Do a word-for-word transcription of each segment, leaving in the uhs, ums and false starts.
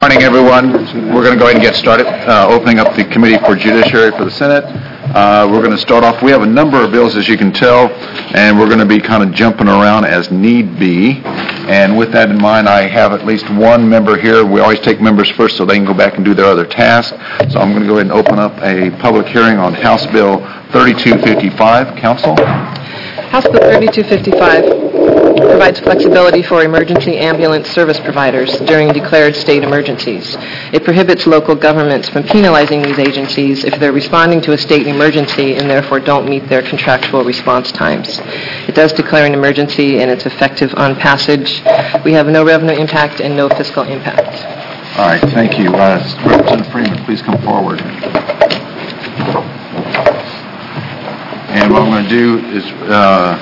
Morning, everyone. We're going to go ahead and get started. Uh, opening up the Committee for Judiciary for the Senate. Uh, we're going to start off. We have a number of bills, as you can tell, and we're going to be kind of jumping around as need be. And with that in mind, I have at least one member here. We always take members first so they can go back and do their other tasks. So I'm going to go ahead and open up a public hearing on House Bill thirty-two fifty-five. Council? House Bill thirty-two fifty-five provides flexibility for emergency ambulance service providers during declared state emergencies. It prohibits local governments from penalizing these agencies if they're responding to a state emergency and therefore don't meet their contractual response times. It does declare an emergency and it's effective on passage. We have no revenue impact and no fiscal impact. All right, thank you. Uh, Representative Freeman, please come forward. And what I'm going to do is, uh,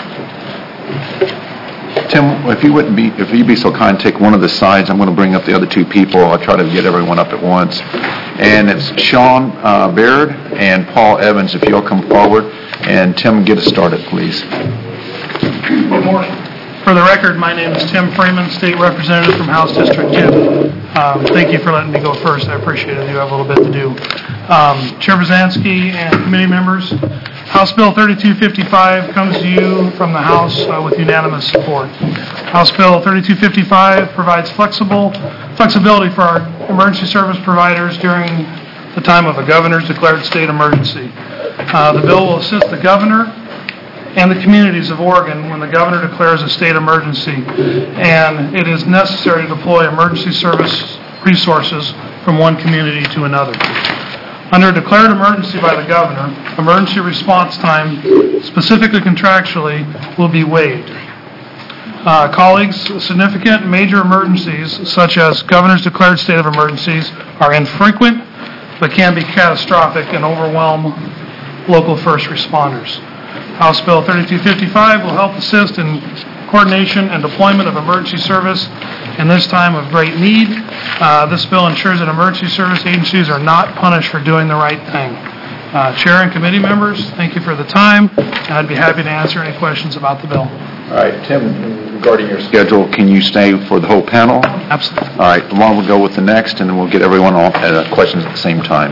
Tim, if you wouldn't be, if you'd be so kind, take one of the sides. I'm going to bring up the other two people. I'll try to get everyone up at once. And it's Sean uh, Baird and Paul Evans. If you'll come forward, and Tim, get us started, please. Good morning. For the record, my name is Tim Freeman, State Representative from House District two. Um, thank you for letting me go first. I appreciate it. You have a little bit to do. Um, Chair Brzezinski and committee members, House Bill thirty-two fifty-five comes to you from the House uh, with unanimous support. House Bill thirty-two fifty-five provides flexible flexibility for our emergency service providers during the time of a governor's declared state emergency. Uh, the bill will assist the governor and the communities of Oregon when the governor declares a state emergency, and it is necessary to deploy emergency service resources from one community to another. Under a declared emergency by the governor, emergency response time, specifically contractually, will be waived. Uh, colleagues, significant major emergencies, such as governor's declared state of emergencies, are infrequent but can be catastrophic and overwhelm local first responders. House Bill thirty-two fifty-five will help assist in coordination and deployment of emergency service in this time of great need. Uh, this bill ensures that emergency service agencies are not punished for doing the right thing. Uh, Chair and committee members, thank you for the time, and I'd be happy to answer any questions about the bill. All right, Tim, regarding your schedule, can you stay for the whole panel? Absolutely. All right, Lamar will go with the next, and then we'll get everyone on uh, questions at the same time.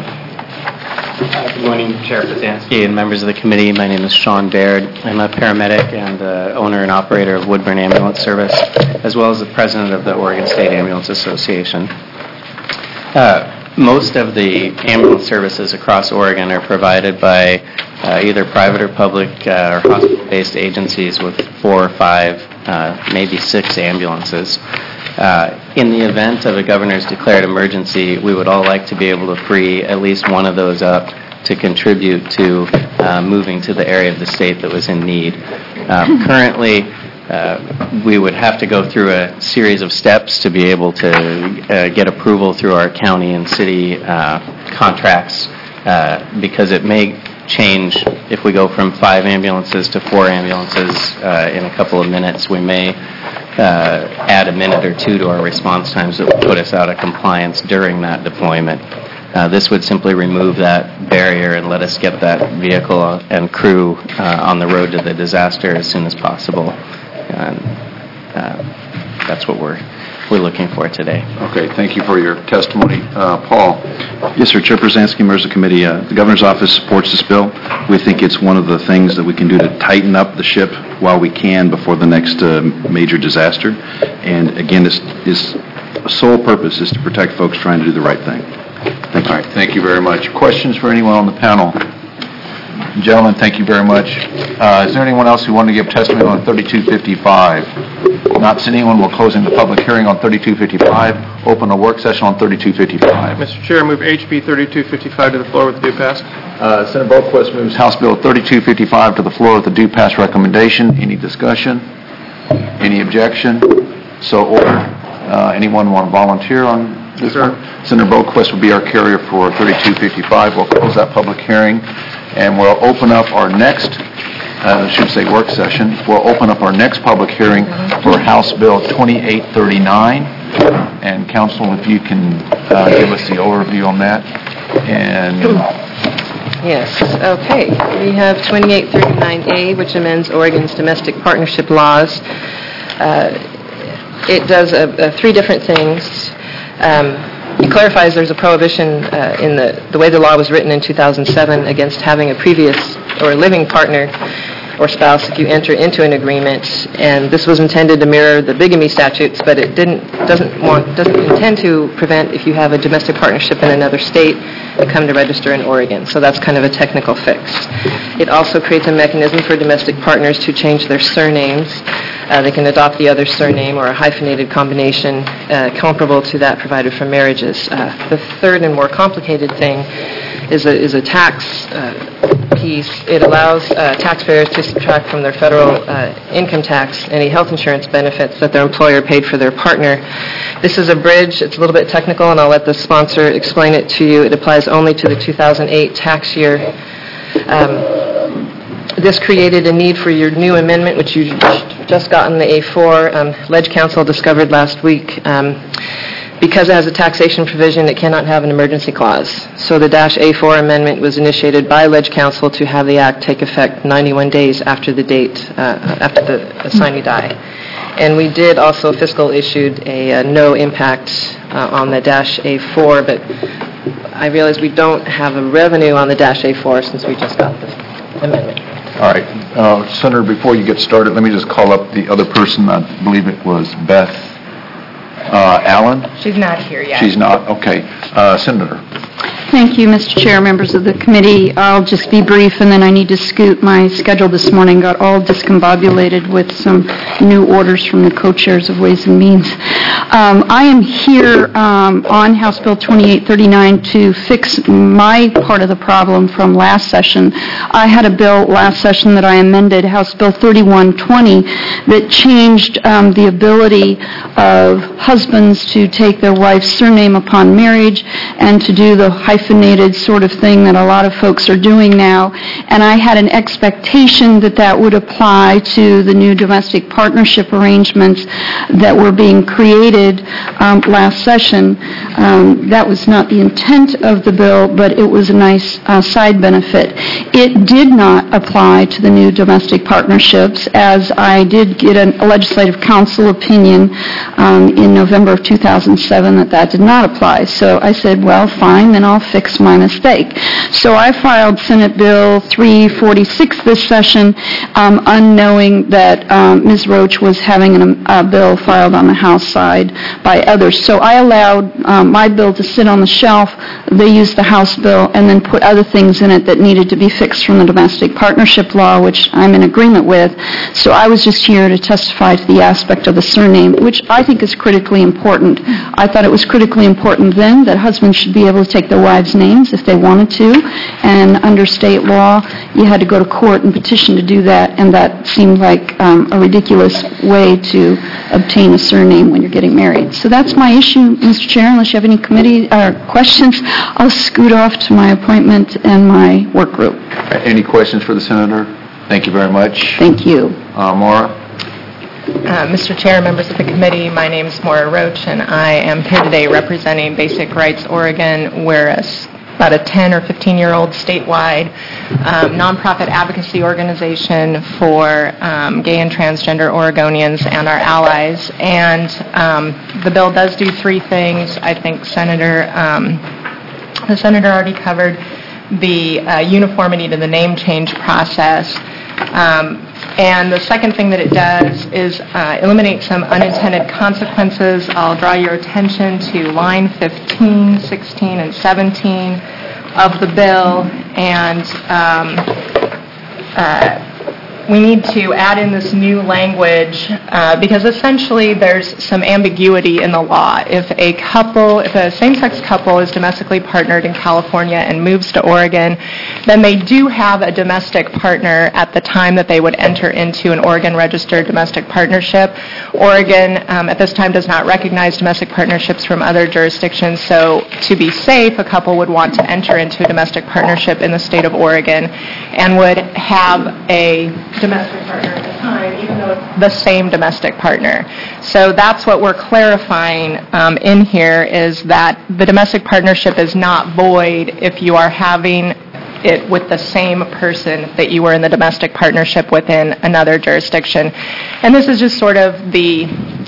Uh, good morning, Chair Brzezinski and members of the committee. My name is Sean Baird. I'm a paramedic and the owner and operator of Woodburn Ambulance Service, as well as the president of the Oregon State Ambulance Association. Uh, most of the ambulance services across Oregon are provided by uh, either private or public uh, or hospital-based agencies with four or five, uh, maybe six ambulances. Uh, in the event of a governor's declared emergency, we would all like to be able to free at least one of those up to contribute to uh, moving to the area of the state that was in need. Um, currently, uh, we would have to go through a series of steps to be able to uh, get approval through our county and city uh, contracts uh, because it may change if we go from five ambulances to four ambulances uh, in a couple of minutes. We may Uh, add a minute or two to our response times that would put us out of compliance during that deployment. Uh, this would simply remove that barrier and let us get that vehicle and crew uh, on the road to the disaster as soon as possible. And uh, that's what we're we're looking for today. Okay, thank you for your testimony. Uh, Paul. Yes, sir. Chair Brzezinski, members of the committee, uh, the governor's office supports this bill. We think it's one of the things that we can do to tighten up the ship while we can before the next uh, major disaster. And again, this is sole purpose is to protect folks trying to do the right thing. Thank you. All right, thank you very much. Questions for anyone on the panel? Gentlemen, thank you very much. Uh, is there anyone else who wanted to give testimony on thirty-two fifty-five? Not seeing anyone, we're closing the public hearing on thirty-two fifty-five. Open a work session on thirty-two fifty-five. Mister Chair, I move H B thirty-two fifty-five to the floor with due pass. Uh, Senator Boquist moves House Bill thirty-two fifty-five to the floor with the due pass recommendation. Any discussion? Any objection? So ordered. Uh, anyone want to volunteer on this Sure. one? Senator Boquist will be our carrier for thirty-two fifty-five. We'll close that public hearing, and we'll open up our next Uh, I should say work session. We'll open up our next public hearing for House Bill twenty-eight thirty-nine. And Council, if you can uh, give us the overview on that. And Yes, okay. We have twenty-eight thirty-nine A, which amends Oregon's domestic partnership laws. Uh, it does uh, uh, three different things. Um, it clarifies there's a prohibition uh, in the, the way the law was written in two thousand seven against having a previous or living partner or spouse if you enter into an agreement, and this was intended to mirror the bigamy statutes, but it didn't doesn't want doesn't intend to prevent if you have a domestic partnership in another state to come to register in Oregon. So that's kind of a technical fix. It also creates a mechanism for domestic partners to change their surnames. Uh, they can adopt the other surname or a hyphenated combination uh, comparable to that provided for marriages. Uh, the third and more complicated thing is a, is a tax uh, piece. It allows uh, taxpayers to subtract from their federal uh, income tax any health insurance benefits that their employer paid for their partner. This is a bridge. It's a little bit technical, and I'll let the sponsor explain it to you. It applies only to the two thousand eight tax year. Um, This created a need for your new amendment, which you just got in the A four. Um, Ledge Council discovered last week, um, because it has a taxation provision, it cannot have an emergency clause. So the dash A four amendment was initiated by Ledge Council to have the act take effect ninety-one days after the date, uh, after the assignee die. And we did also, fiscal issued a, uh no impact uh, on the dash A four, but I realize we don't have a revenue on the dash A four since we just got this amendment. All right. Uh, Senator, before you get started, let me just call up the other person. I believe it was Beth uh, Allen. She's not here yet. She's not? Okay. Uh, Senator. Thank you, Mister Chair, members of the committee. I'll just be brief, and then I need to scoot. My schedule this morning got all discombobulated with some new orders from the co-chairs of Ways and Means. Um, I am here um, on House Bill twenty-eight thirty-nine to fix my part of the problem from last session. I had a bill last session that I amended, House Bill thirty-one twenty, that changed um, the ability of husbands to take their wife's surname upon marriage and to do the hyphenated sort of thing that a lot of folks are doing now. And I had an expectation that that would apply to the new domestic partnership arrangements that were being created um, last session. Um, that was not the intent of the bill, but it was a nice uh, side benefit. It did not apply to the new domestic partnerships, as I did get an, a legislative council opinion um, in November of two thousand seven that that did not apply. So I said, well, fine, then I'll fix my mistake. So I filed Senate Bill three forty-six this session, um, unknowing that um, Miz Roach was having an, a bill filed on the House side by others. So I allowed um, my bill to sit on the shelf. They used the House bill and then put other things in it that needed to be fixed from the domestic partnership law, which I'm in agreement with. So I was just here to testify to the aspect of the surname, which I think is critically important. I thought it was critically important then that husbands should be able to take their wives' names if they wanted to, and under state law, you had to go to court and petition to do that, and that seemed like um, a ridiculous way to obtain a surname when you're getting married. So that's my issue, Mister Chair. Unless you have any committee uh, questions, I'll scoot off to my appointment and my work group. Any questions for the Senator? Thank you very much. Thank you. Uh, Maura? Uh, Mister Chair, members of the committee, my name is Maura Roach, and I am here today representing Basic Rights Oregon. We're a, about a ten or fifteen-year-old statewide um, nonprofit advocacy organization for um, gay and transgender Oregonians and our allies. And um, the bill does do three things. I think Senator, um, the Senator already covered the uh, uniformity to the name change process. Um, And the second thing that it does is uh, eliminate some unintended consequences. I'll draw your attention to line fifteen, sixteen, and seventeen of the bill. And um, uh, we need to add in this new language uh, because essentially there's some ambiguity in the law. If a couple, if a same-sex couple is domestically partnered in California and moves to Oregon, then they do have a domestic partner at the time that they would enter into an Oregon-registered domestic partnership. Oregon, um, at this time, does not recognize domestic partnerships from other jurisdictions, so to be safe, a couple would want to enter into a domestic partnership in the state of Oregon and would have a domestic partner at the time, even though it's the same domestic partner. So that's what we're clarifying um, in here, is that the domestic partnership is not void if you are having it with the same person that you were in the domestic partnership within another jurisdiction. And this is just sort of the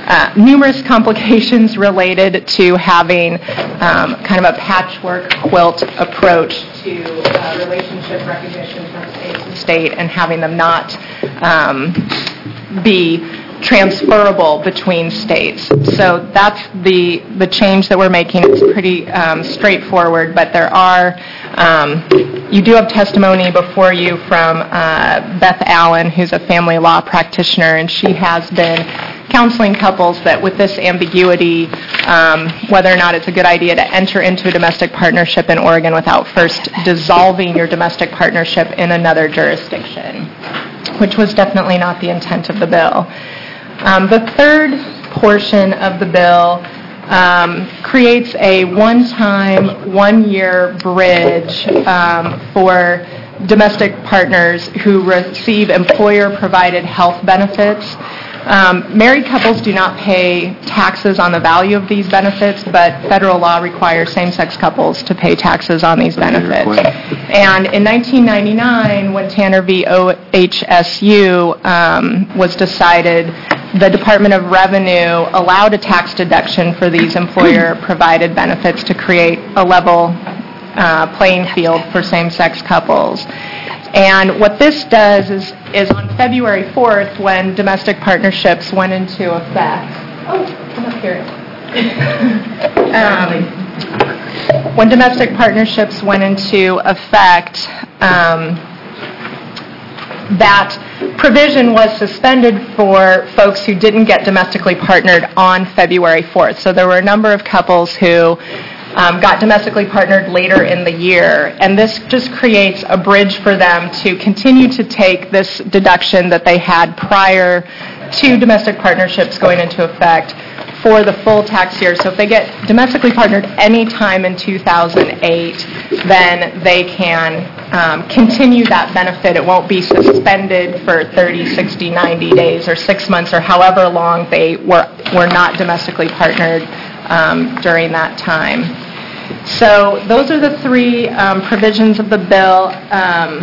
uh, numerous complications related to having um, kind of a patchwork quilt approach to uh, relationship recognition from state to state and having them not um, be transferable between states. So that's the the change that we're making. It's pretty um, straightforward, but there are, um, you do have testimony before you from uh, Beth Allen, who's a family law practitioner, and she has been counseling couples that with this ambiguity, um, whether or not it's a good idea to enter into a domestic partnership in Oregon without first dissolving your domestic partnership in another jurisdiction, which was definitely not the intent of the bill. Um, the third portion of the bill um, creates a one-time, one-year bridge um, for domestic partners who receive employer-provided health benefits. Um, married couples do not pay taxes on the value of these benefits, but federal law requires same-sex couples to pay taxes on these benefits. And in nineteen ninety-nine, when Tanner v. O H S U um, was decided, the Department of Revenue allowed a tax deduction for these employer-provided benefits to create a level uh, playing field for same-sex couples. And what this does is, is on February fourth, when domestic partnerships went into effect. Oh, come up here. um, when domestic partnerships went into effect, um, that provision was suspended for folks who didn't get domestically partnered on February fourth. So there were a number of couples who Um, got domestically partnered later in the year, and this just creates a bridge for them to continue to take this deduction that they had prior to domestic partnerships going into effect for the full tax year. So if they get domestically partnered any time in two thousand eight, then they can um, continue that benefit. It won't be suspended for thirty, sixty, ninety days or six months or however long they were, were not domestically partnered um, during that time. So those are the three um, provisions of the bill. Um,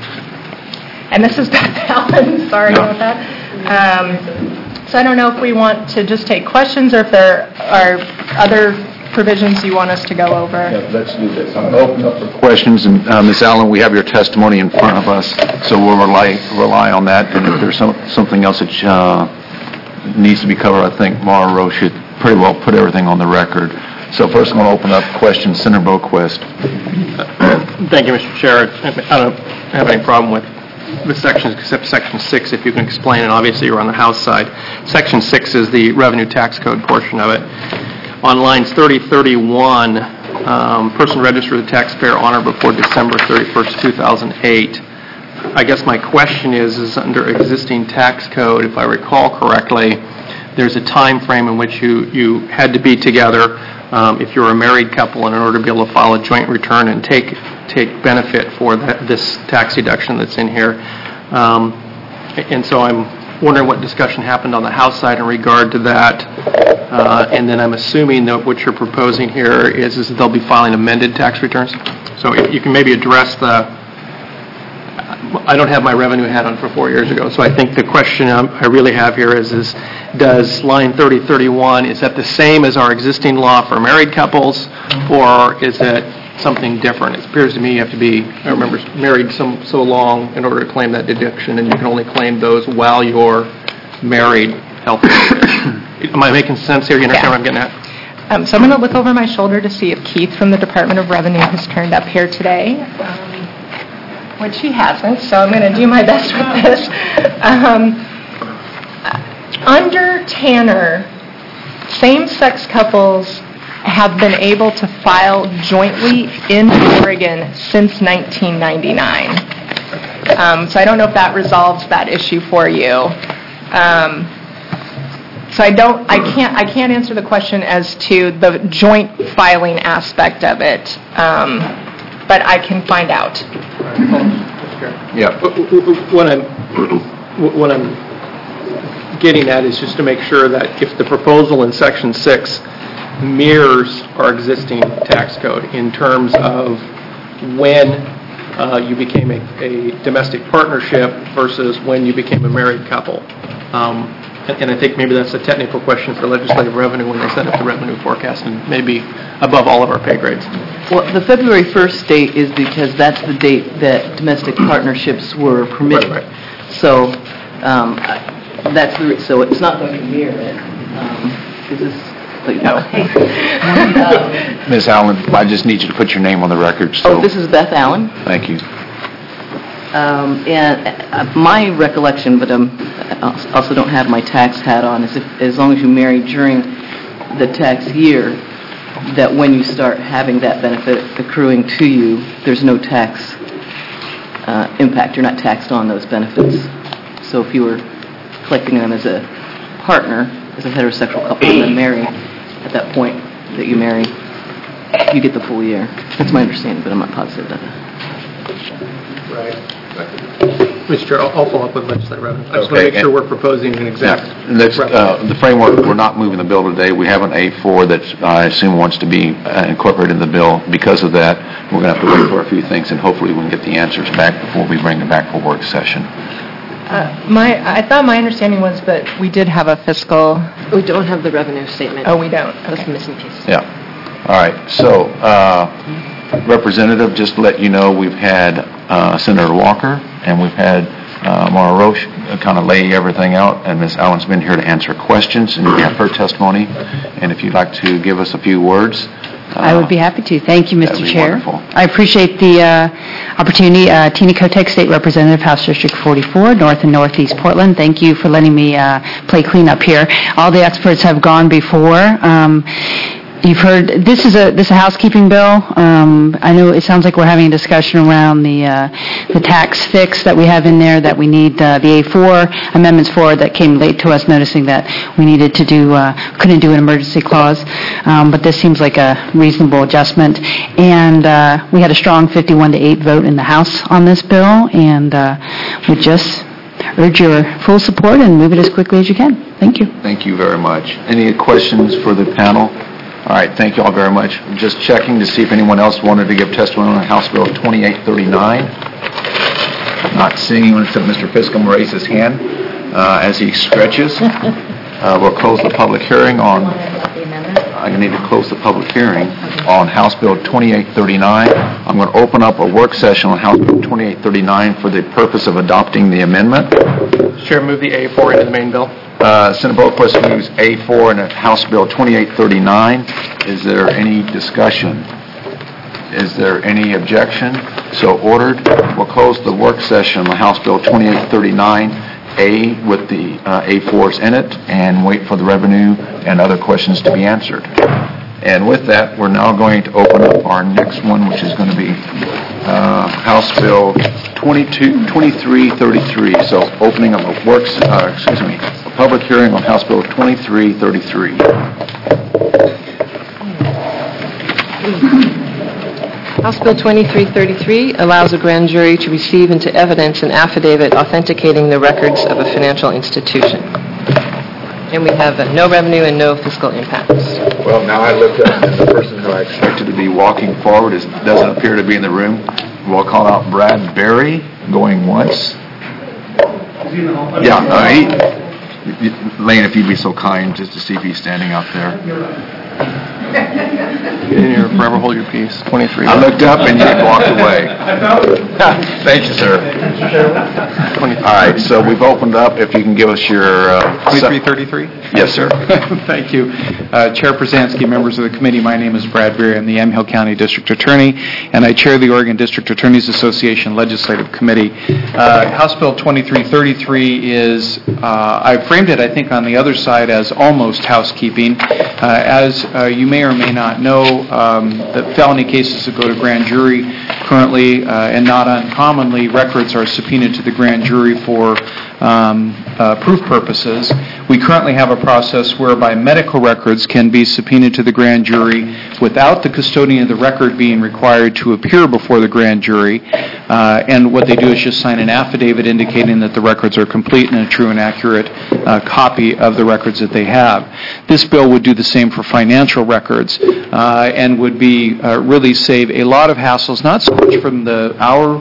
and this is Beth Allen, sorry No. about that. Um, so I don't know if we want to just take questions or if there are other provisions you want us to go over. Yeah, let's do this. I'm going to open up for questions, and uh, Miz Allen, we have your testimony in front of us, so we'll rely rely on that. And if there's some, something else that uh, needs to be covered, I think Mara Rowe should pretty well put everything on the record. So first, I'm going to open up questions. Senator Boquist. Thank you, Mister Chair. I don't have any problem with the sections except Section six, if you can explain, and obviously you're on the House side. Section six is the revenue tax code portion of it. On lines thirty, thirty-one, um, person registered with the taxpayer on or before December thirty-first, two thousand eight. I guess my question is, is under existing tax code, if I recall correctly, there's a time frame in which you, you had to be together um, if you're a married couple in order to be able to file a joint return and take take benefit for that, this tax deduction that's in here. Um, and so I'm wondering what discussion happened on the House side in regard to that. Uh, and then I'm assuming that what you're proposing here is, is that they'll be filing amended tax returns. So if you can maybe address the, I don't have my revenue hat on for four years ago, so I think the question I really have here is, is does line thirty thirty-one, is that the same as our existing law for married couples, or is it something different? It appears to me you have to be, I remember, married so, so long in order to claim that deduction, and you can only claim those while you're married health insurance. Am I making sense here? You understand what I'm getting at? Um, so I'm going to look over my shoulder to see if Keith from the Department of Revenue has turned up here today. Um, which he hasn't, so I'm going to do my best with this. Um, under Tanner, same-sex couples have been able to file jointly in Oregon since nineteen ninety-nine. Um, so I don't know if that resolves that issue for you. Um, so I don't, I can't, I can't answer the question as to the joint filing aspect of it. Um, but I can find out. Yeah. What I'm, what I'm getting at is just to make sure that if the proposal in Section six mirrors our existing tax code in terms of when uh, you became a, a domestic partnership versus when you became a married couple. Um, and and I think maybe that's a technical question for legislative revenue when they set up the revenue forecast, and maybe above all of our pay grades. Well, the February first date is because that's the date that domestic partnerships were permitted. Right, right. So, um, I- that's the, re- so it's not going to mirror it. Um, Is this, like, no. Um, Miz Allen, I just need you to put your name on the record, so... Oh, this is Beth Allen. Thank you. Um, And uh, my recollection, but um, I also don't have my tax hat on, is if, as long as you marry during the tax year, that when you start having that benefit accruing to you, there's no tax uh, impact. You're not taxed on those benefits. So if you were collecting them as a partner, as a heterosexual couple, and then marry, at that point that you marry, you get the full year. That's my understanding, but I'm not positive of that. Right. Mister Chair, I'll I'll follow up with legislative revenue. I just want Okay, to make sure and- we're proposing an exact... Yeah, that's, uh, the framework, we're not moving the bill today. We have an A four that I assume wants to be uh, incorporated in the bill. Because of that, we're going to have to wait for a few things, and hopefully we can get the answers back before we bring it back for work session. Uh, My, I thought my understanding was that we did have a fiscal, We don't have the revenue statement. oh, we don't. That's the Okay. missing piece. Yeah. All right, so, uh, Representative, just to let you know, we've had uh, Senator Walker, and we've had uh, Maura Roche kind of lay everything out, and Miz Allen's been here to answer questions, and we have her testimony. And if you'd like to give us a few words... I would be happy to. Thank you, That'd Mister be Chair. wonderful. I appreciate the uh, opportunity. Uh, Tina Kotek, State Representative, House District forty-four, North and Northeast Portland. Thank you for letting me uh, play cleanup here. All the experts have gone before. Um, You've heard, this is a, this is a housekeeping bill. Um, I know it sounds like we're having a discussion around the, uh, the tax fix that we have in there that we need, uh, the A four amendments for that came late to us, noticing that we needed to do, uh, couldn't do an emergency clause. Um, but this seems like a reasonable adjustment. And, uh, we had a strong fifty-one to eight vote in the House on this bill, and, uh, we just urge your full support and move it as quickly as you can. Thank you. Thank you very much. Any questions for the panel? All right, thank you all very much. I'm just checking to see if anyone else wanted to give testimony on House Bill twenty-eight thirty-nine. Not seeing anyone except Mister Piscom raise his hand uh, as he stretches. Uh, We'll close the public hearing on, I need to close the public hearing on House Bill twenty-eight thirty-nine. I'm going to open up a work session on House Bill twenty-eight thirty-nine for the purpose of adopting the amendment. Mister Chair, move the A four into the main bill. Uh, Senator Boquist moves A four in House Bill twenty-eight thirty-nine. Is there any discussion? Is there any objection? So ordered. We'll close the work session on House Bill twenty-eight thirty-nine A with the uh, A fours in it and wait for the revenue and other questions to be answered. And with that, we're now going to open up our next one, which is going to be uh, House Bill twenty-two, twenty-three thirty-three. So opening up a works, uh, excuse me, a public hearing on House Bill twenty-three thirty-three. House Bill twenty-three thirty-three allows a grand jury to receive into evidence an affidavit authenticating the records of a financial institution. And we have uh, no revenue and no fiscal impacts. Well, now I looked up, and the person who I expected to be walking forward is, doesn't appear to be in the room. We'll call out Brad Berry, going once. Yeah, uh, he, Lane, if you'd be so kind, just to see if he's standing out there. And you forever hold your peace. twenty-three. I looked up and you walked away. Thank you, sir. All right, so we've opened up. If you can give us your... Uh, twenty-three thirty-three? Yes, sir. Thank you. Uh, Chair Przansky, members of the committee, my name is Brad Berry. I'm the Yamhill County District Attorney, and I chair the Oregon District Attorneys Association Legislative Committee. Uh, House Bill twenty-three thirty-three is, uh, I framed it, I think, on the other side as almost housekeeping. Uh, as uh, you may or may not know, um, the felony cases that go to grand jury currently, uh, and not uncommonly, records are subpoenaed to the grand jury for um, uh, proof purposes. We currently have a process whereby medical records can be subpoenaed to the grand jury without the custodian of the record being required to appear before the grand jury. Uh, and what they do is just sign an affidavit indicating that the records are complete and a true and accurate uh, copy of the records that they have. This bill would do the same for financial records uh, and would be uh, really save a lot of hassles, not so much from the our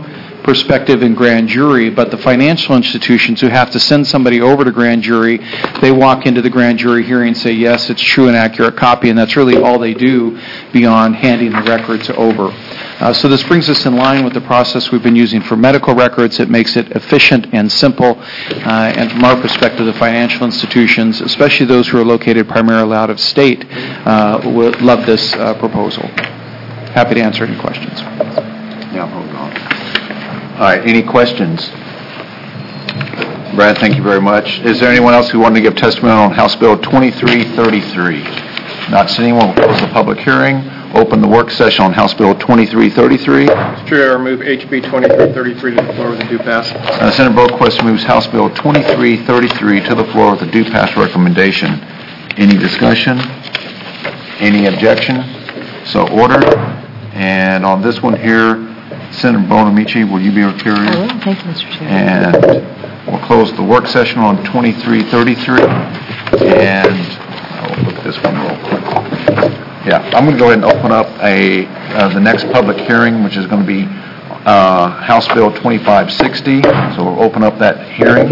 perspective in grand jury, but the financial institutions who have to send somebody over to grand jury, they walk into the grand jury hearing and say, yes, it's true and accurate copy, and that's really all they do beyond handing the records over. Uh, so this brings us in line with the process we've been using for medical records. It makes it efficient and simple, uh, and from our perspective, the financial institutions, especially those who are located primarily out of state, uh, will love this uh, proposal. Happy to answer any questions. Yeah, hold on. All right, any questions? Brad, thank you very much. Is there anyone else who wanted to give testimony on House Bill twenty-three thirty-three? Not seeing anyone, we'll close the public hearing. Open the work session on House Bill twenty-three thirty-three. Mister Chair, I move H B twenty-three thirty-three to the floor with a due pass. Uh, Senator Boquist moves House Bill twenty-three thirty-three to the floor with a due pass recommendation. Any discussion? Any objection? So ordered. And on this one here, Senator Bonamici, will you be appearing? I will. Thank you, Mister Chair. And we'll close the work session on twenty-three thirty-three. And I'll look at this one real quick. Yeah, I'm going to go ahead and open up a uh, the next public hearing, which is going to be uh, House Bill twenty-five sixty. So we'll open up that hearing.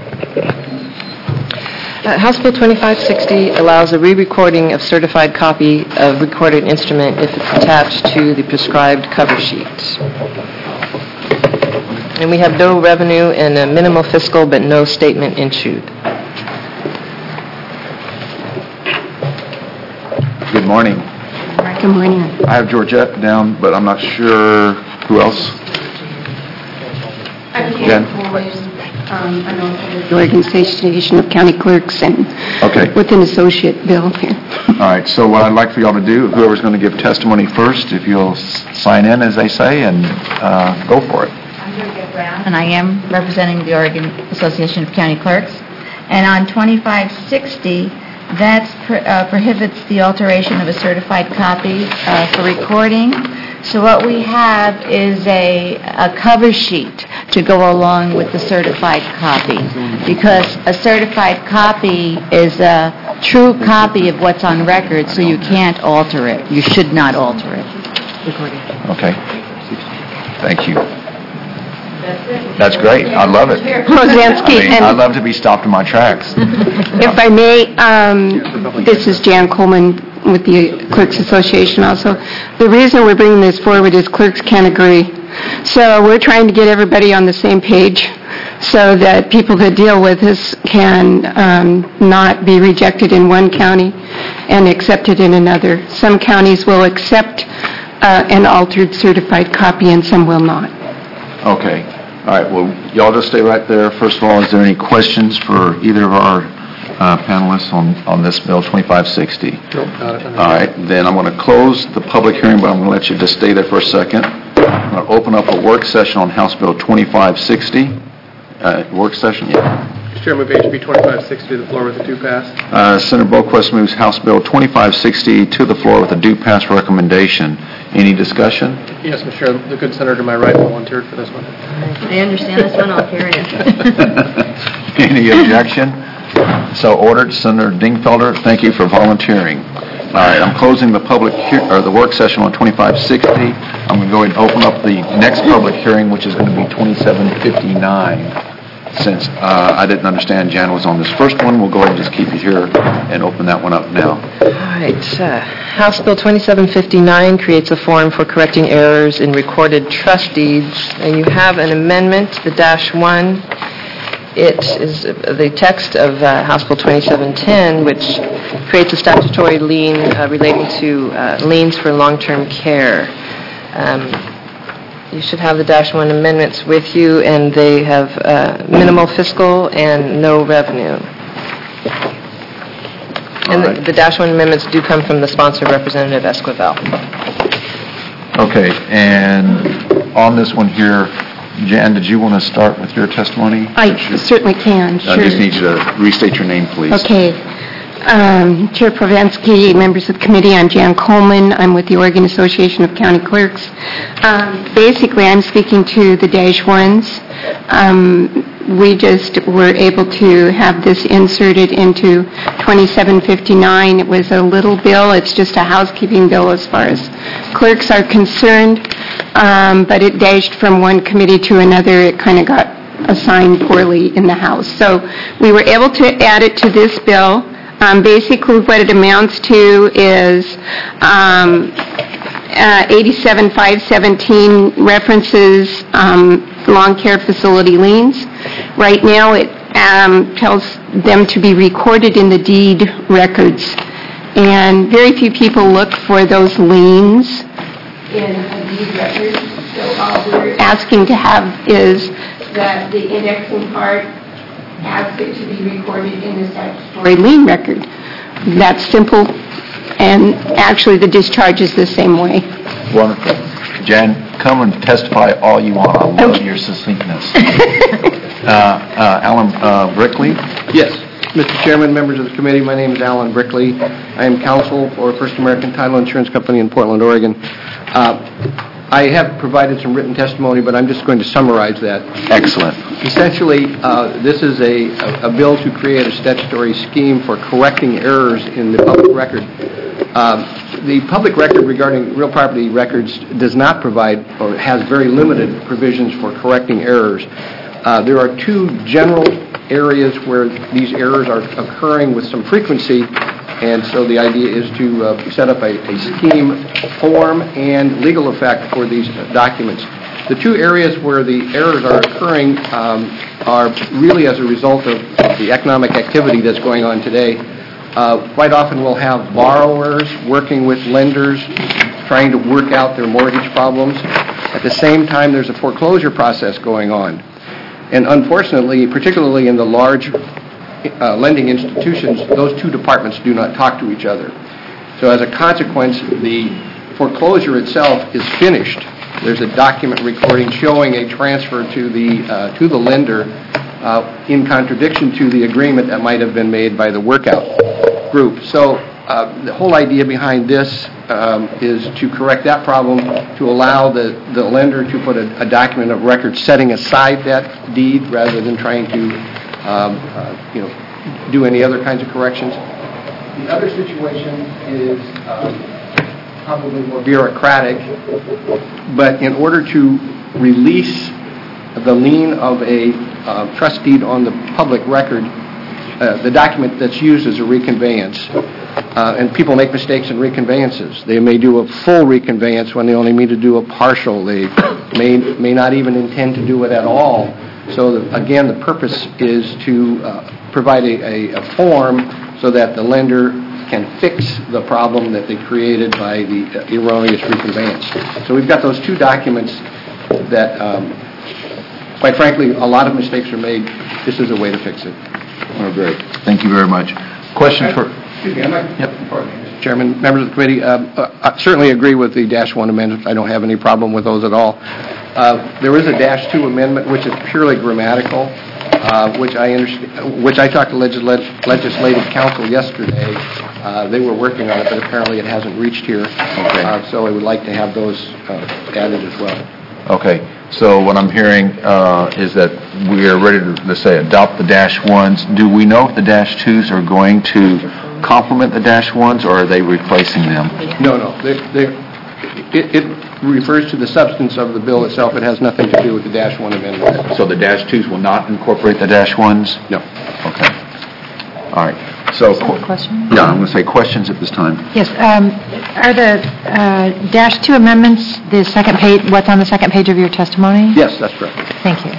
Uh, House Bill twenty-five sixty allows a re-recording of certified copy of recorded instrument if it's attached to the prescribed cover sheet. And we have no revenue and a minimal fiscal, but no statement issued. Good morning. Good morning. I have Georgette down, but I'm not sure who else. Jen? Um, I know the Organization of County Clerks and Okay. with an associate bill here. All right, so what I'd like for y'all to do, whoever's going to give testimony first, if you'll s- sign in, as they say, and uh, go for it. I'm Georgette Brown, and I am representing the Oregon Association of County Clerks. And on twenty-five sixty, that uh, prohibits the alteration of a certified copy uh, for recording. So what we have is a, a cover sheet to go along with the certified copy, because a certified copy is a true copy of what's on record, so you can't alter it. You should not alter it. Okay. Thank you. That's great. I love it. Rosansky, I mean, and- I love to be stopped in my tracks. If I may, um, this is Jan Coleman with the Clerks Association also. The reason we're bringing this forward is clerks can't agree. So we're trying to get everybody on the same page so that people that deal with this can um, not be rejected in one county and accepted in another. Some counties will accept uh, an altered certified copy and some will not. Okay. All right, well, y'all just stay right there. First of all, is there any questions for either of our uh, panelists on, on this bill, twenty-five sixty? Nope, not it. All right, then I'm going to close the public hearing, but I'm going to let you just stay there for a second. I'm going to open up a work session on House Bill twenty-five sixty. Uh, work session, yeah. Mister Chair, I move H B twenty-five sixty to the floor with a due pass. Uh, Senator Boquist moves House Bill twenty-five sixty to the floor with a due pass recommendation. Any discussion? Yes, Mister Chair, the good senator to my right volunteered for this one. I understand this one, I'll carry it. Any objection? So ordered. Senator Dingfelder, thank you for volunteering. All right, I'm closing the public, he- or the work session on twenty-five sixty. I'm going to go ahead and open up the next public hearing, which is going to be twenty-seven fifty-nine. Since uh, I didn't understand Jan was on this first one, we'll go ahead and just keep it here and open that one up now. All right. Uh, House Bill twenty-seven fifty-nine creates a form for correcting errors in recorded trust deeds. And you have an amendment, the dash one. It is the text of uh, House Bill twenty-seven ten, which creates a statutory lien uh, relating to uh, liens for long-term care. Um, You should have the dash one amendments with you, and they have uh, minimal fiscal and no revenue. And the- the dash one amendments do come from the sponsor, Representative Esquivel. Okay, and on this one here, Jan, did you want to start with your testimony? I certainly can, I sure. just need you to restate your name, please. Okay. Um, Chair Provansky, members of the committee, I'm Jan Coleman. I'm with the Oregon Association of County Clerks. Um, basically, I'm speaking to the dash ones. Um, we just were able to have this inserted into twenty-seven fifty-nine. It was a little bill. It's just a housekeeping bill as far as clerks are concerned, um, but it dashed from one committee to another. It kind of got assigned poorly in the House. So we were able to add it to this bill. Um, basically, what it amounts to is um, uh, eighty-seven five seventeen references um, long care facility liens. Right now, it um, tells them to be recorded in the deed records, and very few people look for those liens in a deed record. So all we're asking to have is that the indexing part asks it to be recorded in the statutory lien record. That's simple, and actually the discharge is the same way. Wonderful. Jan, come and testify all you want. I love your succinctness. uh, uh, Alan uh, Brickley? Yes. Mister Chairman, members of the committee, my name is Alan Brickley. I am counsel for First American Title Insurance Company in Portland, Oregon. Uh, I have provided some written testimony, but I'm just going to summarize that. Excellent. Essentially, uh, this is a, a, a bill to create a statutory scheme for correcting errors in the public record. Um, the public record regarding real property records does not provide, or has very limited provisions for correcting errors. Uh, there are two general areas where these errors are occurring with some frequency, and so the idea is to uh, set up a, a scheme, form, and legal effect for these uh, documents. The two areas where the errors are occurring um, are really as a result of, of the economic activity that's going on today. Uh, quite often we'll have borrowers working with lenders trying to work out their mortgage problems. At the same time, there's a foreclosure process going on. And unfortunately, particularly in the large uh, lending institutions, those two departments do not talk to each other. So as a consequence, the foreclosure itself is finished. There's a document recording showing a transfer to the uh, to the lender uh, in contradiction to the agreement that might have been made by the workout group. So uh, the whole idea behind this um, is to correct that problem, to allow the, the lender to put a, a document of record setting aside that deed rather than trying to um, uh, you know, do any other kinds of corrections. The other situation is um, probably more bureaucratic, but in order to release the lien of a uh, trust deed on the public record, uh, the document that's used is a reconveyance. Uh, and people make mistakes in reconveyances. They may do a full reconveyance when they only mean to do a partial. They may may not even intend to do it at all. So, the, again, the purpose is to uh, provide a, a, a form so that the lender can fix the problem that they created by the uh, erroneous reconveyance. So we've got those two documents that, um, quite frankly, a lot of mistakes are made. This is a way to fix it. Oh, great. Thank you very much. Question for... Excuse me, I'd like yep. pardon me, Mister Chairman, members of the committee, um, uh, I certainly agree with the dash one amendments. I don't have any problem with those at all. Uh, there is a dash two amendment, which is purely grammatical, uh, which I understand, which I talked to legisl- legislative counsel yesterday. Uh, they were working on it, but apparently it hasn't reached here. Okay. Uh, so I would like to have those uh, added as well. Okay. So what I'm hearing uh, is that we are ready to, let's say, adopt the dash ones. Do we know if the dash twos are going to complement the dash ones, or are they replacing them? No, no. They, they, it, it refers to the substance of the bill itself. It has nothing to do with the dash one amendment. So the dash twos will not incorporate the dash ones? No. Okay. All right. So, question? Yeah, I'm going to say questions at this time. Yes. Um, are the uh, dash two amendments the second page? What's on the second page of your testimony? Yes, that's correct. Thank you.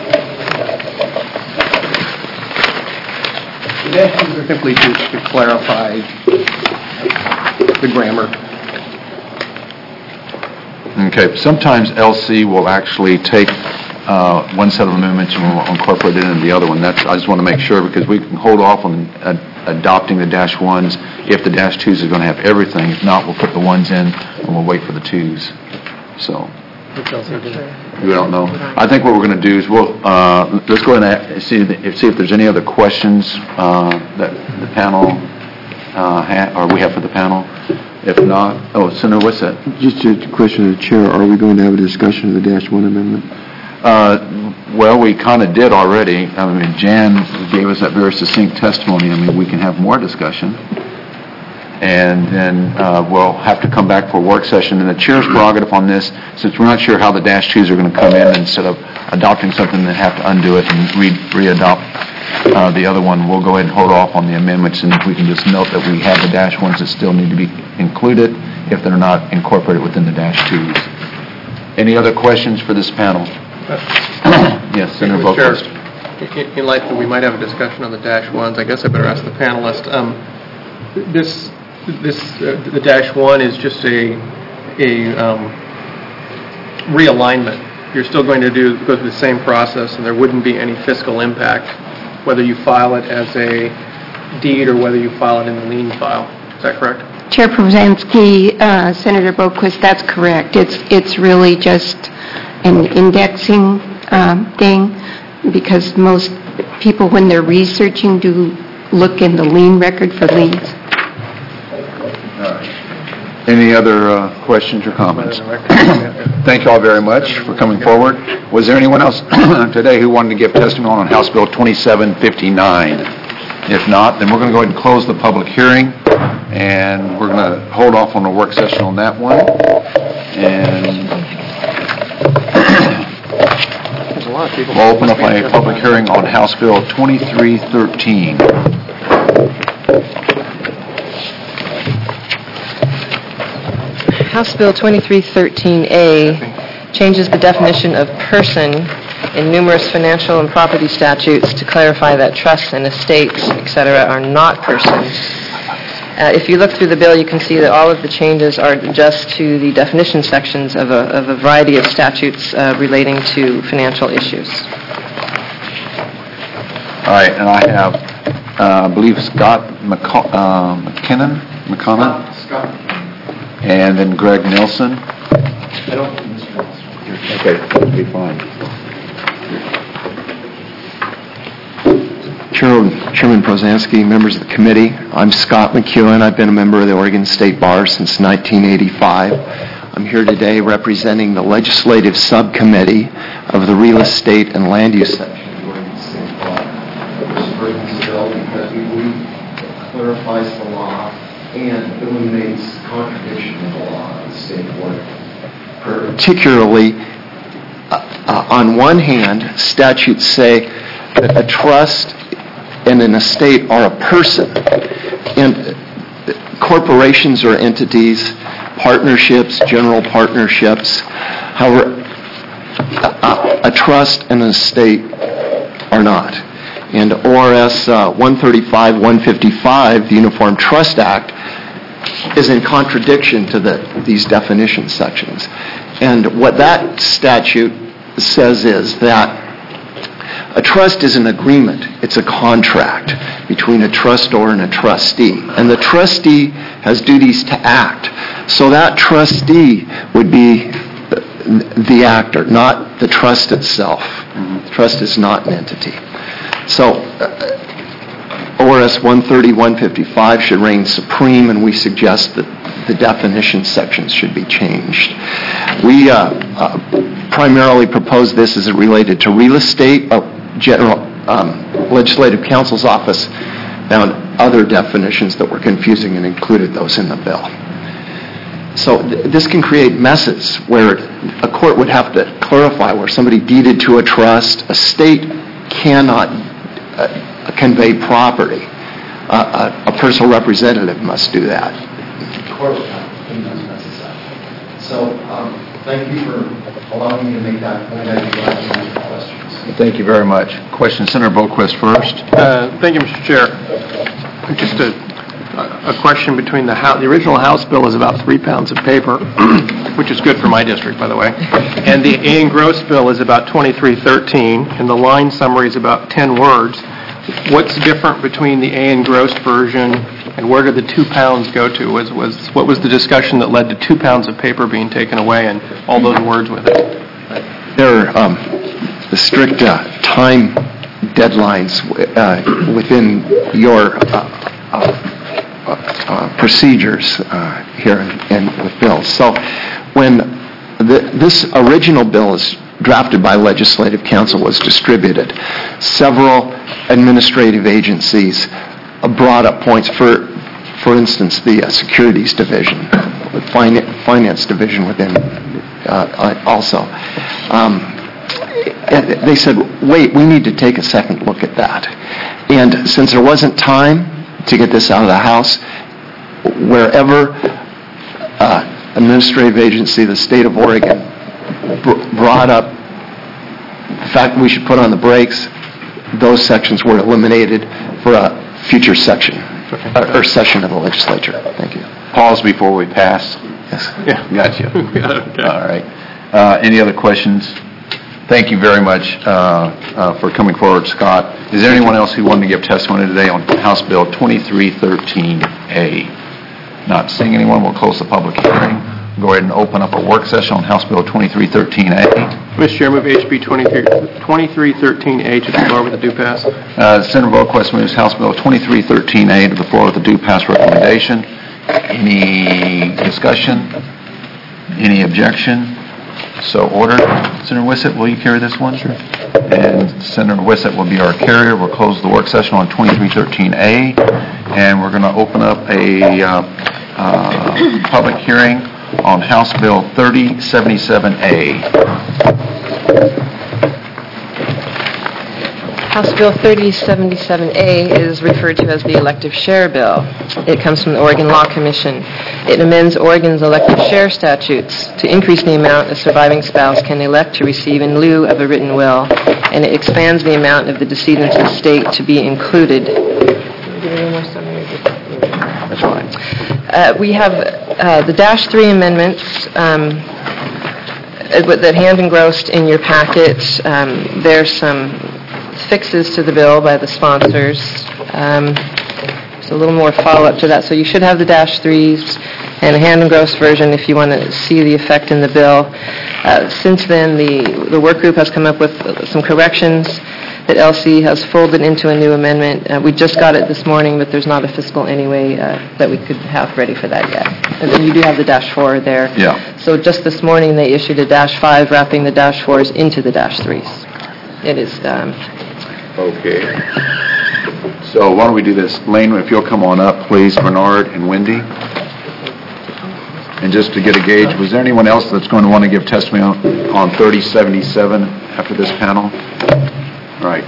The dash twos are simply to, to clarify the grammar. Okay. Sometimes L C will actually take uh, one set of amendments and we'll incorporate it into the other one. That's, I just want to make sure, because we can hold off on uh, adopting the dash ones if the dash twos are going to have everything. If not, we'll put the ones in and we'll wait for the twos. So, we don't know. I think what we're going to do is we'll uh, let's go ahead and see if, see if there's any other questions uh, that the panel uh, ha- or we have for the panel? If not, oh, Senator, what's that? Just a question of the chair, are we going to have a discussion of the dash one amendment? Uh, Well, we kind of did already. I mean, Jan gave us that very succinct testimony. I mean, we can have more discussion. And then uh, we'll have to come back for a work session. And the chair's prerogative on this, since we're not sure how the dash twos are going to come in, instead of adopting something, then have to undo it and re- re-adopt uh, the other one, we'll go ahead and hold off on the amendments, and we can just note that we have the dash ones that still need to be included if they're not incorporated within the dash twos. Any other questions for this panel? Yes, Senator Boquist. In in light that we might have a discussion on the dash ones, I guess I better ask the panelists. Um, this, this, uh, the dash one is just a a um, realignment. You're still going to do go through the same process, and there wouldn't be any fiscal impact, whether you file it as a deed or whether you file it in the lien file. Is that correct? Chair Provansky, uh, Senator Boquist, that's correct. It's it's really just an indexing um, thing, because most people, when they're researching, do look in the lien record for liens. Any other uh, questions or comments? Thank you all very much for coming forward. Was there anyone else today who wanted to give testimony on House Bill twenty-seven fifty-nine? If not, then we're going to go ahead and close the public hearing, and we're going to hold off on a work session on that one. And we'll open up a public hearing on House Bill twenty-three thirteen. House Bill twenty-three thirteen A changes the definition of person in numerous financial and property statutes to clarify that trusts and estates, et cetera, are not persons. Uh, if you look through the bill, you can see that all of the changes are just to the definition sections of a, of a variety of statutes uh, relating to financial issues. All right, and I have, uh, I believe, Scott McC- uh, McKinnon, McConnell? Scott. And then Greg Nelson. I don't think Mister Nelson. Okay, that'll be fine. Chairman Prozanski, members of the committee, I'm Scott McEwen. I've been a member of the Oregon State Bar since nineteen eighty-five. I'm here today representing the legislative subcommittee of the Real Estate and Land Use section of the Oregon State Bar. We're supporting this bill because we believe it clarifies the law and eliminates contradiction in the law of the state of Oregon. Particularly, uh, uh, on one hand, statutes say that a trust and an estate are a person. And corporations or entities, partnerships, general partnerships, however, a, a trust and an estate are not. And O R S uh, one thirty-five one fifty-five, the Uniform Trust Act, is in contradiction to the, these definition sections. And what that statute says is that a trust is an agreement. It's a contract between a trustor and a trustee. And the trustee has duties to act. So that trustee would be the actor, not the trust itself. The trust is not an entity. So uh, O R S one thirty one fifty-five should reign supreme, and we suggest that the definition sections should be changed. We uh, uh, primarily propose this as it related to real estate. Uh, General um, Legislative Counsel's office found other definitions that were confusing and included those in the bill. So th- this can create messes where a court would have to clarify where somebody deeded to a trust. A state cannot uh, convey property. Uh, a, a personal representative must do that. The court would have to clean those messes up. So um, thank you for allowing me to make that point. I'd be glad to answer questions. Thank you very much. Question, Senator Boquist first. Uh, thank you, Mister Chair. Just a, a question between the House. The original House bill is about three pounds of paper, which is good for my district, by the way. And the A. Gross bill is about twenty-three thirteen, and the line summary is about ten words. What's different between the A. Gross version, and where did the two pounds go to? Was was what was the discussion that led to two pounds of paper being taken away and all those words with it? There are um, the strict uh, time deadlines uh, within your uh, uh, procedures uh, here in, in, with bills. So when the, this original bill is drafted by Legislative Council was distributed, several administrative agencies uh, brought up points. For, for instance, the uh, Securities Division, the fin- Finance Division within uh, also. Um, they said, wait, we need to take a second look at that. And since there wasn't time to get this out of the House, wherever uh, administrative agency, the state of Oregon, br- brought up the fact we should put on the brakes, those sections were eliminated for a future section, or, or session of the legislature. Thank you. Pause before we pass. Yes. Yeah. Gotcha. Okay. All right. Uh, any other questions? Thank you very much uh, uh, for coming forward, Scott. Is there anyone else who wanted to give testimony today on House Bill twenty-three thirteen A? Not seeing anyone, we'll close the public hearing. Go ahead and open up a work session on House Bill twenty-three thirteen A. Mister Chair, move H B twenty-three thirteen A to the floor with a due pass. Uh, Senator Voquist moves House Bill twenty-three thirteen A to the floor with a due pass recommendation. Any discussion? Any objection? So ordered. Senator Wissett, will you carry this one? Sure. And Senator Wissett will be our carrier. We'll close the work session on twenty-three thirteen A, and we're going to open up a uh, uh, public hearing on House Bill thirty seventy-seven A. House Bill thirty seventy-seven A is referred to as the elective share bill. It comes from the Oregon Law Commission. It amends Oregon's elective share statutes to increase the amount a surviving spouse can elect to receive in lieu of a written will, and it expands the amount of the decedent's estate to be included. That's fine. Uh, we have uh, the dash three amendments um, that hand engrossed in your packets. Um, there's some fixes to the bill by the sponsors. Um, there's a little more follow-up to that. So you should have the dash threes and a hand engrossed version if you want to see the effect in the bill. Uh, since then, the, the work group has come up with some corrections that L C has folded into a new amendment. Uh, we just got it this morning, but there's not a fiscal anyway uh, that we could have ready for that yet. And then you do have the dash four there. Yeah. So just this morning, they issued a dash five, wrapping the dash fours into the dash threes. It is... Um, Okay. So why don't we do this? Lane, if you'll come on up, please, Bernard and Wendy. And just to get a gauge, was there anyone else that's going to want to give testimony on, on thirty seventy-seven after this panel? All right.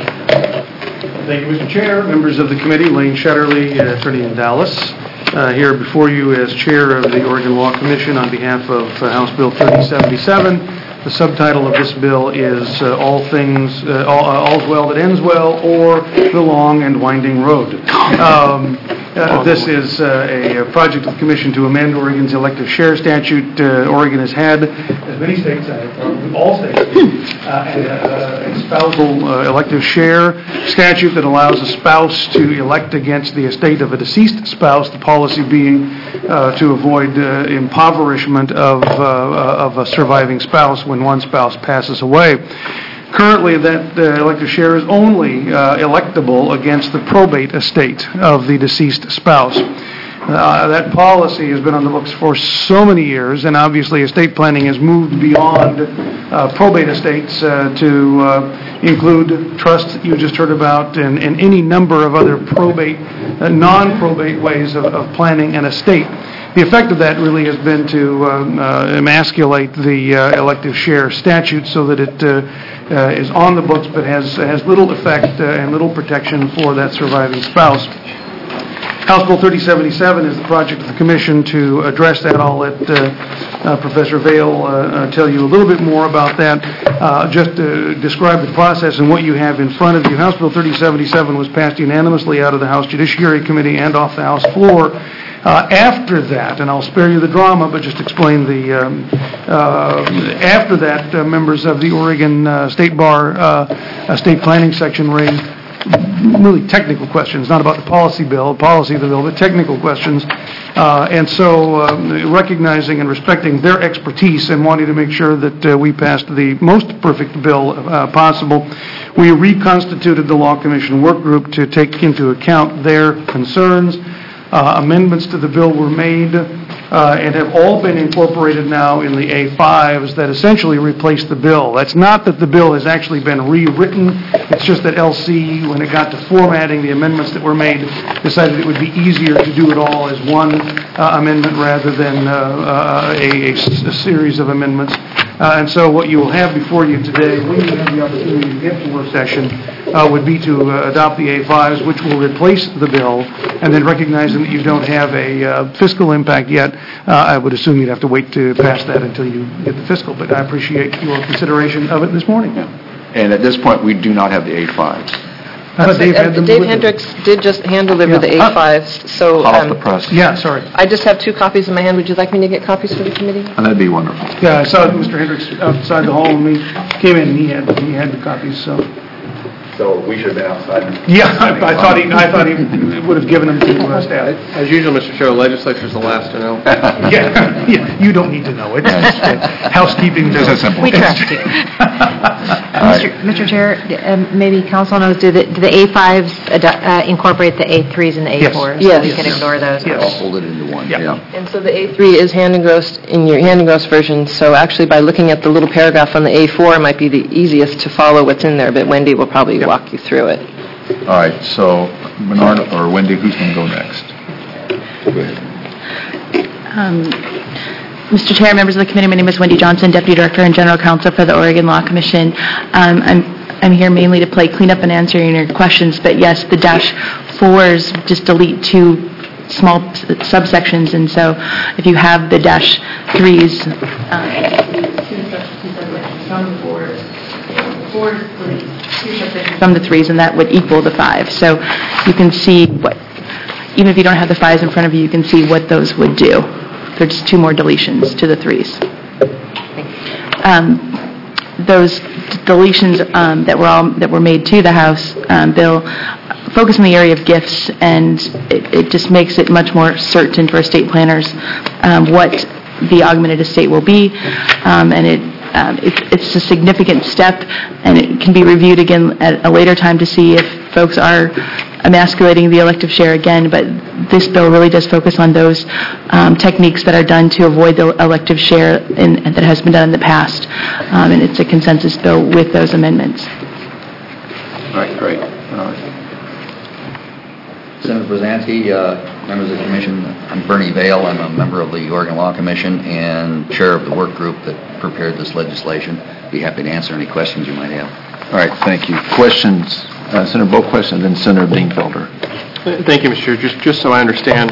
Thank you, Mister Chair, members of the committee. Lane Shetterly, uh, attorney in Dallas, uh, here before you as chair of the Oregon Law Commission on behalf of uh, House Bill thirty seventy-seven. The subtitle of this bill is uh, All Things, uh, all, uh, All's Well That Ends Well, or The Long and Winding Road. Um, uh, this is uh, a, a project of the Commission to amend Oregon's elective share statute. Uh, Oregon has had, as many states, uh, all states, uh, a, a spousal uh, elective share statute that allows a spouse to elect against the estate of a deceased spouse, the policy being uh, to avoid uh, impoverishment of, uh, of a surviving spouse when one spouse passes away. Currently, that uh, elective share is only uh, electable against the probate estate of the deceased spouse. Uh, that policy has been on the books for so many years, and obviously estate planning has moved beyond uh, probate estates uh, to uh, include trusts that you just heard about and, and any number of other probate, uh, non-probate ways of, of planning an estate. The effect of that really has been to um, uh, emasculate the uh, elective share statute so that it uh, uh, is on the books but has, has little effect uh, and little protection for that surviving spouse. House Bill thirty seventy-seven is the project of the Commission to address that. I'll let uh, uh, Professor Vail uh, uh, tell you a little bit more about that. Uh, just to describe the process and what you have in front of you. House Bill thirty seventy-seven was passed unanimously out of the House Judiciary Committee and off the House floor. Uh, after that, and I'll spare you the drama, but just explain the, um, uh, after that, uh, members of the Oregon uh, State Bar uh, State Planning Section raised really technical questions, not about the policy bill, policy of the bill, but technical questions. Uh, and so uh, recognizing and respecting their expertise and wanting to make sure that uh, we passed the most perfect bill uh, possible, we reconstituted the Law Commission work group to take into account their concerns. Uh, Amendments to the bill were made uh, and have all been incorporated now in the A fives that essentially replace the bill. That's not that the bill has actually been rewritten. It's just that L C, when it got to formatting the amendments that were made, decided it would be easier to do it all as one uh, amendment rather than uh, uh, a, a, a series of amendments. Uh, and so what you will have before you today, when you have the opportunity to get to work session, uh, would be to uh, adopt the A fives, which will replace the bill, and then recognizing that you don't have a uh, fiscal impact yet, uh, I would assume you'd have to wait to pass that until you get the fiscal. But I appreciate your consideration of it this morning. And at this point, we do not have the A fives. I thought Dave had Uh, them Dave with him. Hendricks did just hand deliver Yeah. the A fives, so... Hot off um, the press. Yeah, sorry. I just have two copies in my hand. Would you like me to get copies for the committee? And that'd be wonderful. Yeah, I saw Mister Hendricks outside the hall, and he came in, and he had, he had the copies, so... So we should have been outside. Yeah, I I thought he, I thought he would have given them to uh, staff. As usual, Mister Chair, the legislature's the last to know. Yeah, yeah, you don't need to know. It's just uh, housekeeping. Just a simple. We trust you. Mister Mister Chair, um, maybe council knows, do the do the A fives ado- uh, incorporate the A threes and the Yes. A fours? Yes. So we can ignore those? Yes. I'll hold it into one, Yeah. yeah. And so the A three is hand engrossed in your hand engrossed version, so actually by looking at the little paragraph on the A four, it might be the easiest to follow what's in there, but Wendy will probably walk you through it. All right, so Bernard or Wendy, who's going to go next? Go ahead. Um, Mister Chair, members of the committee, my name is Wendy Johnson, Deputy Director and General Counsel for the Oregon Law Commission. Um, I'm I'm here mainly to play cleanup and answering your questions, but yes, the dash fours just delete two small s- subsections, and so if you have the dash threes, um, two sub- two subsections from the fours, fours delete two subsections from the threes, and that would equal the five. So you can see what, even if you don't have the fives in front of you, you can see what those would do. They're just two more deletions to the threes. Um, those d- deletions um, that were all that were made to the House um, bill focus on the area of gifts, and it, it just makes it much more certain for estate planners um, what the augmented estate will be, um, and it. Um, it's, it's a significant step, and it can be reviewed again at a later time to see if folks are emasculating the elective share again, but this bill really does focus on those um, techniques that are done to avoid the elective share in, that has been done in the past, um, and it's a consensus bill with those amendments. All right, great. All right. Senator Brzezinski, uh, members of the commission, I'm Bernie Vail. I'm a member of the Oregon Law Commission and chair of the work group that prepared this legislation. Be happy to answer any questions you might have. All right, thank you. Questions? Uh, Senator Bo, question, then Senator Bienfelder. Thank you, Mister Chair. Just, just so I understand,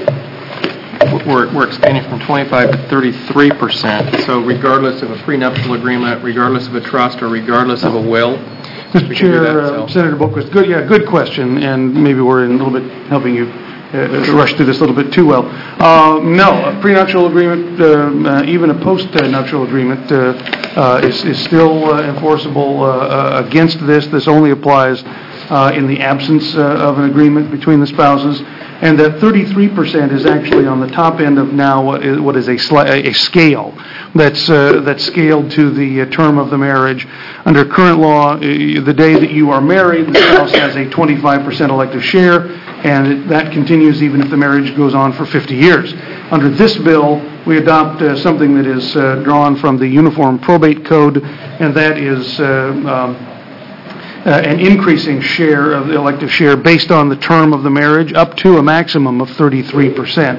we're, we're expanding from twenty-five to thirty-three percent. So regardless of a prenuptial agreement, regardless of a trust, or regardless of a will, Mister we can do Chair, that, uh, so. Senator Boquist, good, yeah, good question, and maybe we're in a little bit helping you uh, rush through this a little bit too well. Uh, no, a prenuptial agreement, um, uh, even a post-nuptial agreement, uh, uh, is, is still uh, enforceable uh, uh, against this. This only applies uh, in the absence uh, of an agreement between the spouses. And that thirty-three percent is actually on the top end of now what is, what is a, sli- a scale that's uh, that's scaled to the uh, term of the marriage. Under current law, uh, the day that you are married, the spouse has a twenty-five percent elective share, and it, that continues even if the marriage goes on for fifty years. Under this bill, we adopt uh, something that is uh, drawn from the Uniform Probate Code, and that is uh, um, Uh, an increasing share of the elective share based on the term of the marriage, up to a maximum of thirty-three percent.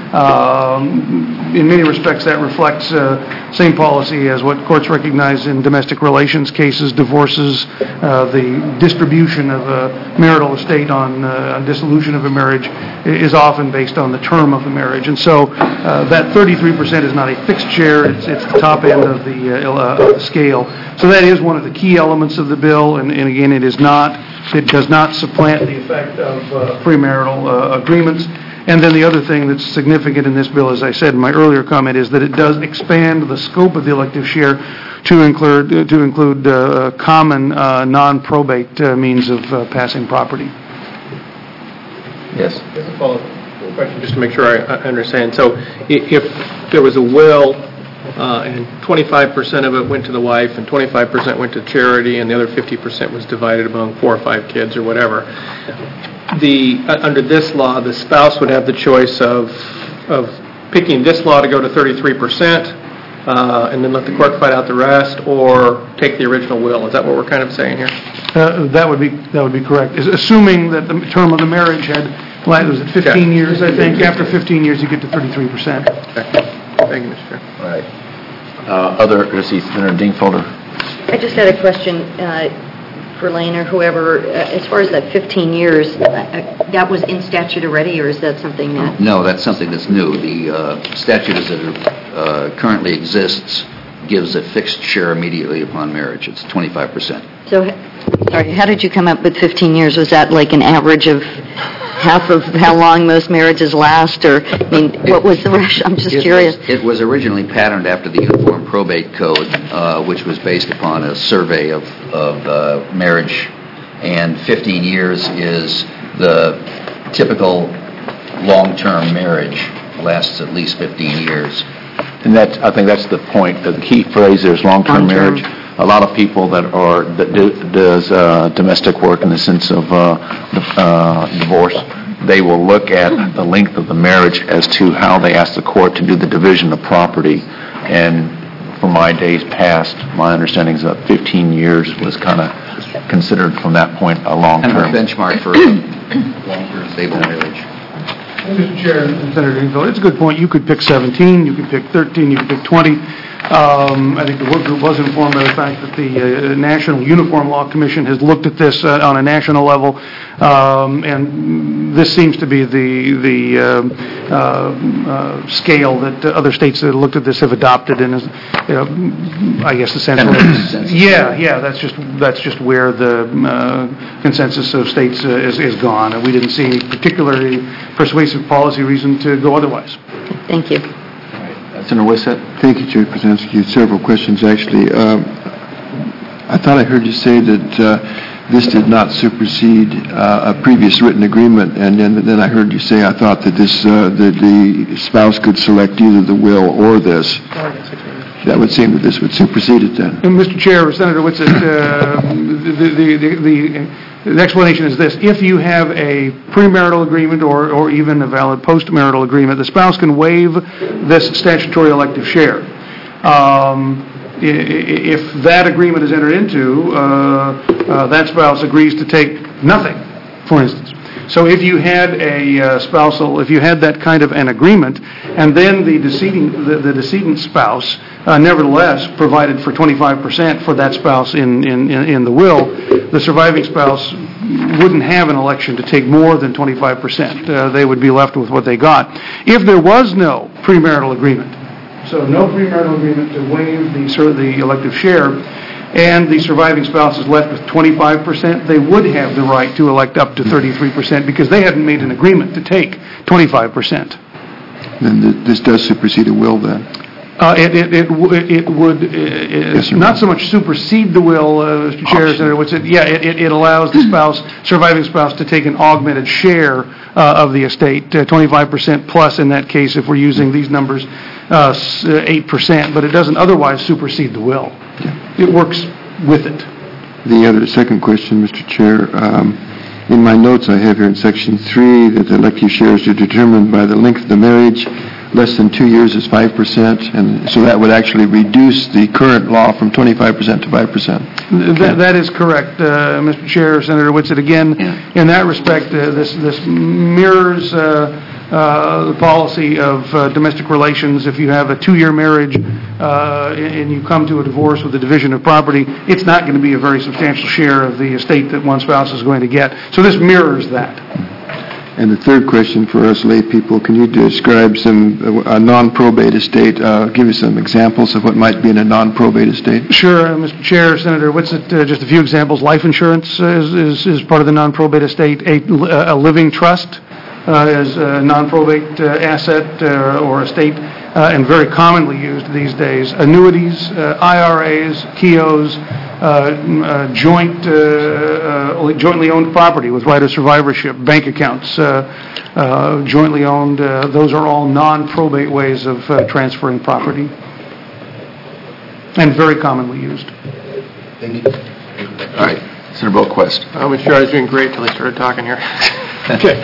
Um, in many respects, that reflects uh, same policy as what courts recognize in domestic relations cases, divorces, uh, the distribution of a marital estate on, uh, on dissolution of a marriage is often based on the term of the marriage. And so uh, that thirty-three percent is not a fixed share, it's, it's the top end of the, uh, of the scale. So that is one of the key elements of the bill, and, and again, it is not, it does not supplant the effect of uh, premarital uh, agreements. And then the other thing that's significant in this bill, as I said in my earlier comment, is that it does expand the scope of the elective share to include to include uh, common uh, non-probate uh, means of uh, passing property. Yes. Just a follow-up question, just to make sure I I understand. So i- if there was a will uh, and twenty-five percent of it went to the wife, and twenty-five percent went to charity, and the other fifty percent was divided among four or five kids or whatever. The, uh, under this law, the spouse would have the choice of, of picking this law to go to thirty-three percent, uh, and then let the court fight out the rest, or take the original will. Is that what we're kind of saying here? Uh, That would be, that would be correct. Is- Assuming that the term of the marriage had, like, was it fifteen Okay. years, I think? After fifteen years, you get to thirty-three percent. Thank you, Mister Chair. All right. Uh, Other, let's see, Senator Dingfelder. I just had a question uh, for Lane or whoever. Uh, As far as that fifteen years, uh, uh, that was in statute already, or is that something that... No, that's something that's new. The uh, statute as it uh, currently exists gives a fixed share immediately upon marriage. It's twenty-five percent. So, sorry, how did you come up with fifteen years? Was that like an average of half of how long most marriages last, or, I mean, what was the rush? I'm just It curious. was- It was originally patterned after the Uniform Probate Code, uh, which was based upon a survey of, of uh, marriage, and fifteen years is the typical long-term marriage, lasts at least fifteen years. And that, I think that's the point, the key phrase there is long-term Long-term. marriage. A lot of people that are, that do, does uh, domestic work in the sense of uh, uh, divorce, they will look at the length of the marriage as to how they ask the court to do the division of property. And from my days past, my understanding is that fifteen years was kind of considered from that point a long Kind of a term. benchmark for long-term stable marriage. Mister Chair, Senator Dingfelder, it's a good point. You could pick seventeen, you could pick thirteen, you could pick twenty. Um, I think the work group was informed by the fact that the uh, National Uniform Law Commission has looked at this uh, on a national level, um, and this seems to be the the um, uh, uh, scale that uh, other states that have looked at this have adopted, and is, uh, I guess essentially, yeah, yeah, that's just that's just where the uh, consensus of states uh, is, is gone, and we didn't see any particularly persuasive policy reason to go otherwise. Thank you. Senator Wissett? Thank you, Chair Krasinski. Several questions, actually. Um, I thought I heard you say that uh, this did not supersede uh, a previous written agreement, and then, then I heard you say, I thought that this, uh, that the spouse could select either the will or this. That would seem that this would supersede it then. And Mister Chair, Senator Whitsett, uh, the, the, the, the, the explanation is this. If you have a premarital agreement or, or even a valid postmarital agreement, the spouse can waive this statutory elective share. Um, i- i- if that agreement is entered into, uh, uh, that spouse agrees to take nothing, for instance. So if you had a uh, spousal, if you had that kind of an agreement, and then the decedent, the, the decedent spouse uh, nevertheless provided for twenty-five percent for that spouse in, in, in the will, the surviving spouse wouldn't have an election to take more than twenty-five percent. Uh, they would be left with what they got. If there was no premarital agreement, so no premarital agreement to waive the, sort of the elective share, and the surviving spouse is left with twenty-five percent, they would have the right to elect up to thirty-three percent because they hadn't made an agreement to take twenty-five percent. Then th- this does supersede a will then? Uh, it, it, it, w- it would uh, Yes, sir. not so much supersede the will, uh, Mister Chair, Senator Whitsett. Yeah, it, it, it allows the spouse, surviving spouse, to take an augmented share uh, of the estate, uh, twenty-five percent plus in that case, if we're using these numbers, uh, s- uh, eight percent. But it doesn't otherwise supersede the will. It works with it. The other, second question, Mister Chair, um, in my notes I have here in section three that the elective shares are determined by the length of the marriage. Less than two years is five percent, and so that would actually reduce the current law from twenty-five percent to five percent. That, that is correct, uh, Mister Chair, Senator Whitsett. Again, in that respect, uh, this this mirrors uh, uh, the policy of uh, domestic relations. If you have a two-year marriage uh, and you come to a divorce with a division of property, it's not going to be a very substantial share of the estate that one spouse is going to get. So this mirrors that. And the third question for us lay people, can you describe some, a non-probate estate, uh, give us some examples of what might be in a non-probate estate? Sure, uh, Mister Chair, Senator Whitsett, uh, just a few examples. Life insurance uh, is, is, is part of the non-probate estate. A, a living trust uh, is a non-probate uh, asset uh, or estate, uh, and very commonly used these days. Annuities, uh, I R As, K E Os, uh, uh, joint, uh, uh, jointly owned property with right of survivorship, bank accounts, uh, uh, jointly owned. Uh, those are all non-probate ways of uh, transferring property. and very commonly used. Thank you. All right, Senator Boquist. I'm sure I was doing great till I started talking here. Okay.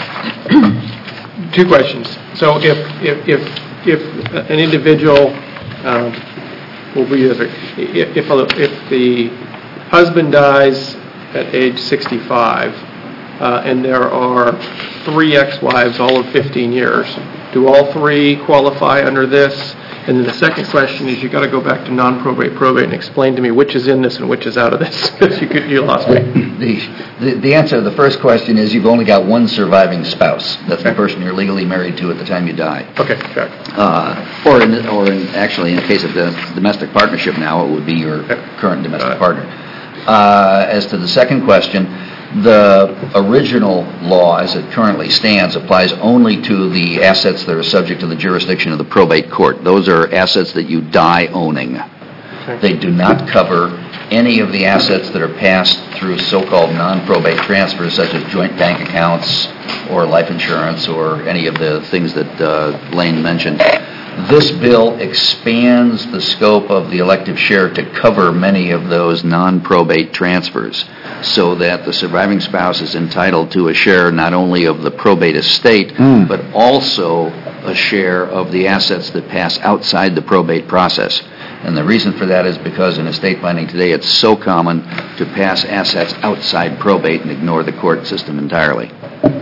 Two questions. So if if if, if an individual, um, will be if if if the husband dies at age sixty-five, uh, and there are three ex-wives, all of fifteen years, do all three qualify under this? And then the second question is, you got to go back to non-probate probate and explain to me which is in this and which is out of this, because you could, you lost me. The, the the answer to the first question is you've only got one surviving spouse. That's the person you're legally married to at the time you die. Okay, got it. Uh, or in, or in, actually, in the case of the domestic partnership now, it would be your current domestic partner. Uh, as to the second question, the original law, as it currently stands, applies only to the assets that are subject to the jurisdiction of the probate court. Those are assets that you die owning. Okay. They do not cover any of the assets that are passed through so-called non-probate transfers, such as joint bank accounts or life insurance or any of the things that uh, Lane mentioned. This bill expands the scope of the elective share to cover many of those non-probate transfers, so that the surviving spouse is entitled to a share not only of the probate estate, Mm. but also a share of the assets that pass outside the probate process. And the reason for that is because in estate planning today, it's so common to pass assets outside probate and ignore the court system entirely.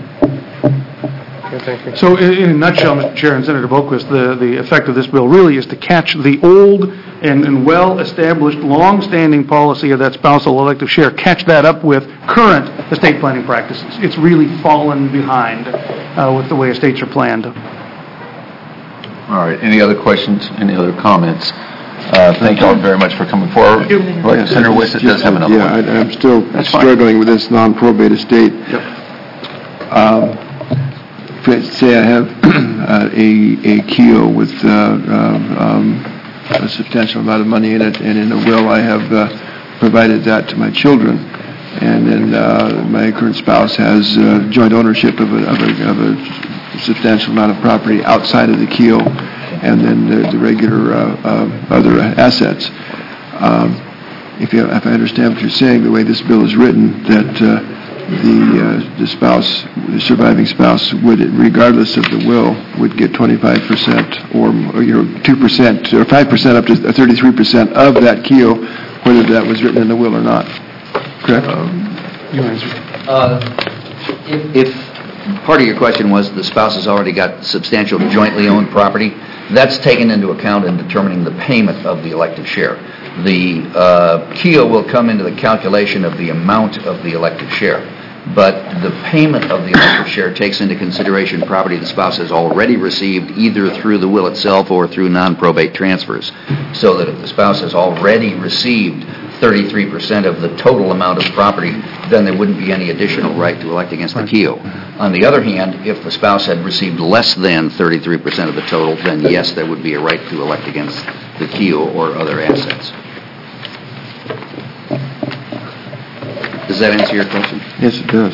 Okay, thank you. So in in a nutshell, Mister Chair and Senator Boquist, the, the effect of this bill really is to catch the old and, and well-established, long-standing policy of that spousal elective share, catch that up with current estate planning practices. It's really fallen behind uh, with the way estates are planned. All right, any other questions, any other comments? Uh, Thank you all very much for coming forward. Well, yeah, Senator Wissett does have another Yeah, one. I- I'm still That's fine. struggling with this non-probate estate. Yep. Um, for- Say I have uh, a a K O with uh, um, a substantial amount of money in it, and in a will I have uh, provided that to my children, and then uh, my current spouse has uh, joint ownership of a of a- of a substantial amount of property outside of the K O, and then the the regular uh, uh, other assets. Um, If you, if I understand what you're saying, the way this bill is written, that uh, the uh, the spouse, the surviving spouse, would, regardless of the will, would get twenty-five percent or, or you know, two percent or five percent up to thirty-three percent of that K O, whether that was written in the will or not. Correct? You answer. Uh, If if part of your question was the spouse has already got substantial jointly owned property, that's taken into account in determining the payment of the elective share. The uh, K O will come into the calculation of the amount of the elective share, but the payment of the elective share takes into consideration property the spouse has already received either through the will itself or through non-probate transfers, so that if the spouse has already received thirty-three percent of the total amount of property, then there wouldn't be any additional right to elect against the K O. On the other hand, if the spouse had received less than thirty-three percent of the total, then yes, there would be a right to elect against the K O or other assets. Does that answer your question? Yes, it does.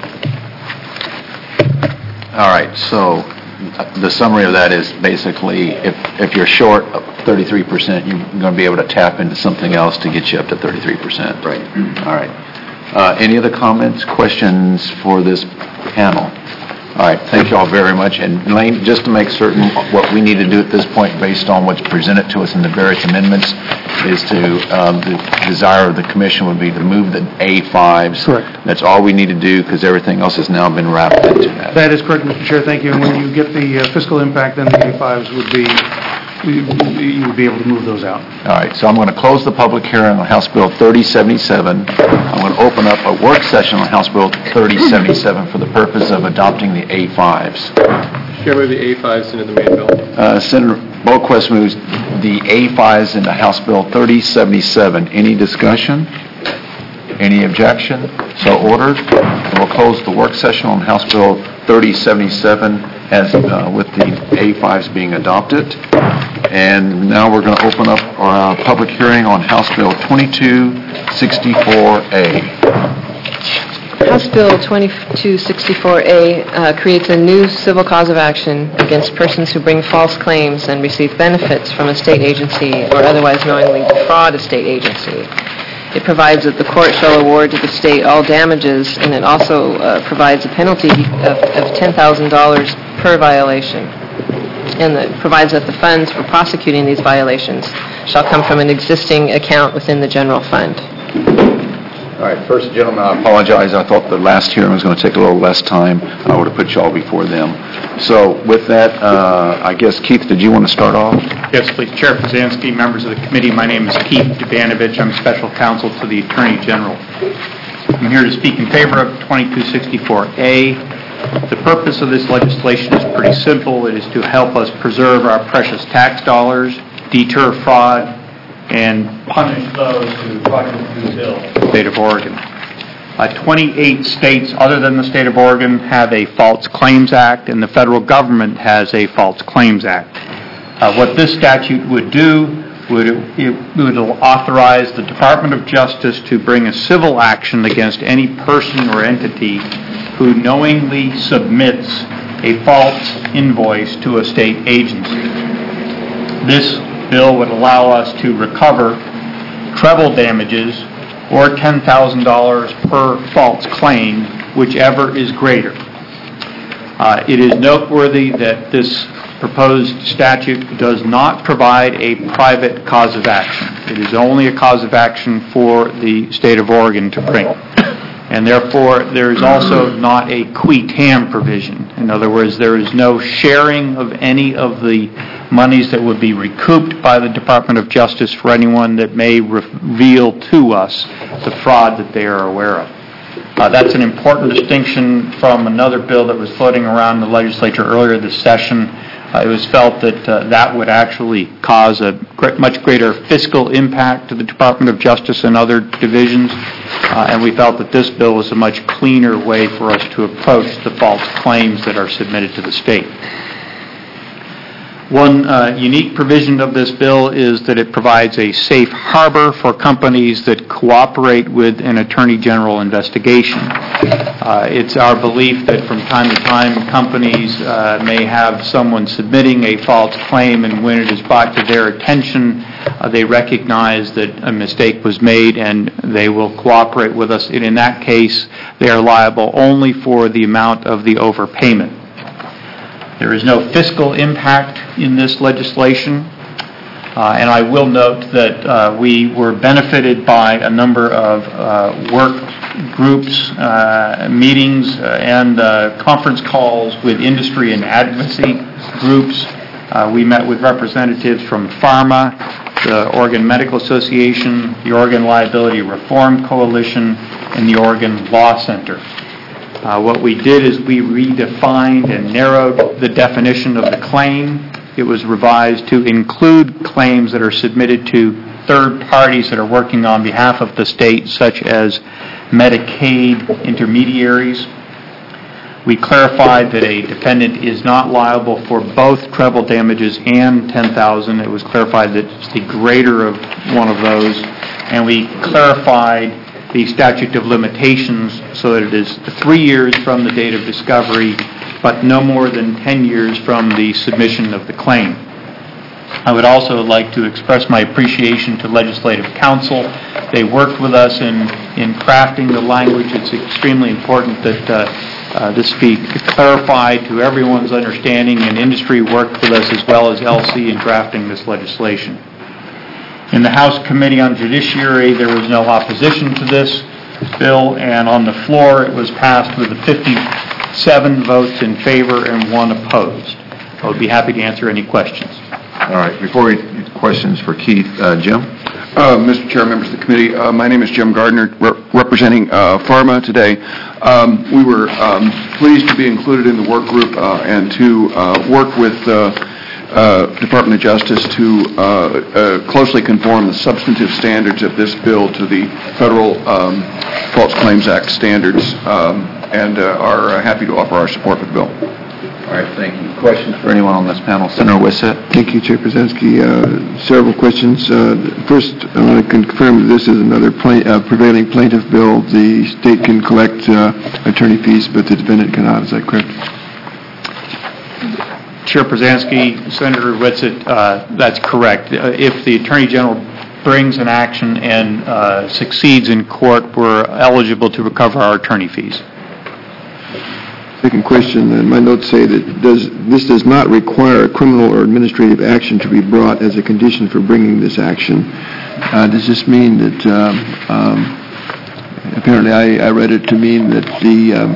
All right, so uh, the summary of that is basically if, if you're short of thirty-three percent, you're going to be able to tap into something else to get you up to thirty-three percent. Right. All right. Uh, any other comments, questions for this panel? All right, thank you all very much. And Lane, just to make certain, what we need to do at this point, based on what's presented to us in the various amendments, is to, um, the desire of the commission would be to move the A fives. Correct. That's all we need to do, because everything else has now been wrapped into that. That is correct, Mister Chair, thank you. And when you get the uh, fiscal impact, then the A fives would be, you you would be able to move those out. All right, so I'm going to close the public hearing on House Bill thirty seventy-seven. I'm going to open up a work session on House Bill thirty seventy-seven for the purpose of adopting the A fives. Chair, move the A fives into the main bill. Uh, Senator Boquist moves the A fives into House Bill thirty seventy-seven. Any discussion? Any objection? So ordered. And we'll close the work session on House Bill thirty seventy-seven as uh, with the A fives being adopted. And now we're going to open up our uh, public hearing on House Bill twenty-two sixty-four A. House Bill twenty-two sixty-four A uh, creates a new civil cause of action against persons who bring false claims and receive benefits from a state agency or otherwise knowingly defraud a state agency. It provides that the court shall award to the state all damages, and it also uh, provides a penalty of, of ten thousand dollars per violation. And it provides that the funds for prosecuting these violations shall come from an existing account within the general fund. All right, first, gentlemen, I apologize. I thought the last hearing was going to take a little less time. I would have put you all before them. So with that, uh, I guess, Keith, did you want to start off? Yes, please. Chair Pazansky, members of the committee, my name is Keith Debanovich. I'm special counsel to the Attorney General. I'm here to speak in favor of twenty-two sixty-four A. The purpose of this legislation is pretty simple. It is to help us preserve our precious tax dollars, deter fraud, and punish those who fraudulently bill the state of Oregon. Uh, twenty-eight states other than the state of Oregon have a False Claims Act, and the federal government has a False Claims Act. Uh, what this statute would do would it would authorize the Department of Justice to bring a civil action against any person or entity who knowingly submits a false invoice to a state agency. This bill would allow us to recover treble damages or ten thousand dollars per false claim, whichever is greater. Uh, it is noteworthy that this proposed statute does not provide a private cause of action. It is only a cause of action for the state of Oregon to bring. And therefore, there is also not a qui tam provision. In other words, there is no sharing of any of the monies that would be recouped by the Department of Justice for anyone that may reveal to us the fraud that they are aware of. Uh, that's an important distinction from another bill that was floating around the legislature earlier this session. Uh, it was felt that uh, that would actually cause a gr- much greater fiscal impact to the Department of Justice and other divisions, uh, and we felt that this bill was a much cleaner way for us to approach the false claims that are submitted to the state. One uh, unique provision of this bill is that it provides a safe harbor for companies that cooperate with an Attorney General investigation. Uh, it's our belief that from time to time companies uh, may have someone submitting a false claim, and when it is brought to their attention, uh, they recognize that a mistake was made and they will cooperate with us. And in that case, they are liable only for the amount of the overpayment. There is no fiscal impact in this legislation, uh, and I will note that uh, we were benefited by a number of uh, work groups, uh, meetings, uh, and uh, conference calls with industry and advocacy groups. Uh, we met with representatives from PhRMA, the Oregon Medical Association, the Oregon Liability Reform Coalition, and the Oregon Law Center. Uh, what we did is we redefined and narrowed the definition of the claim. It was revised to include claims that are submitted to third parties that are working on behalf of the state, such as Medicaid intermediaries. We clarified that a defendant is not liable for both treble damages and ten thousand dollars. It was clarified that it's the greater of one of those, and we clarified the statute of limitations so that it is three years from the date of discovery, but no more than ten years from the submission of the claim. I would also like to express my appreciation to Legislative Counsel. They worked with us in, in crafting the language. It's extremely important that uh, uh, this be clarified to everyone's understanding, and industry worked with us as well as L C in drafting this legislation. In the House Committee on Judiciary, there was no opposition to this bill, and on the floor it was passed with fifty-seven votes in favor and one opposed. I would be happy to answer any questions. All right, before we questions for Keith, uh, Jim? Uh, Mister Chair, members of the committee, uh, my name is Jim Gardner, re- representing uh, PhRMA today. Um, we were um, pleased to be included in the work group uh, and to uh, work with uh, Uh, Department of Justice to uh, uh, closely conform the substantive standards of this bill to the Federal um, False Claims Act standards, um, and uh, are uh, happy to offer our support for the bill. All right, thank you. Questions for anyone on this panel? Senator Wissett. Thank you, Chair Prusinski. Uh, several questions. Uh, first, I want to confirm that this is another pla- uh, prevailing plaintiff bill. The state can collect uh, attorney fees, but the defendant cannot. Is that correct? Chair Prusinski, Senator Wissett, uh, that's correct. Uh, if the Attorney General brings an action and uh, succeeds in court, we're eligible to recover our attorney fees. Second question, and my notes say that does this does not require a criminal or administrative action to be brought as a condition for bringing this action. Uh, does this mean that, um, um, apparently I, I read it to mean that the, um,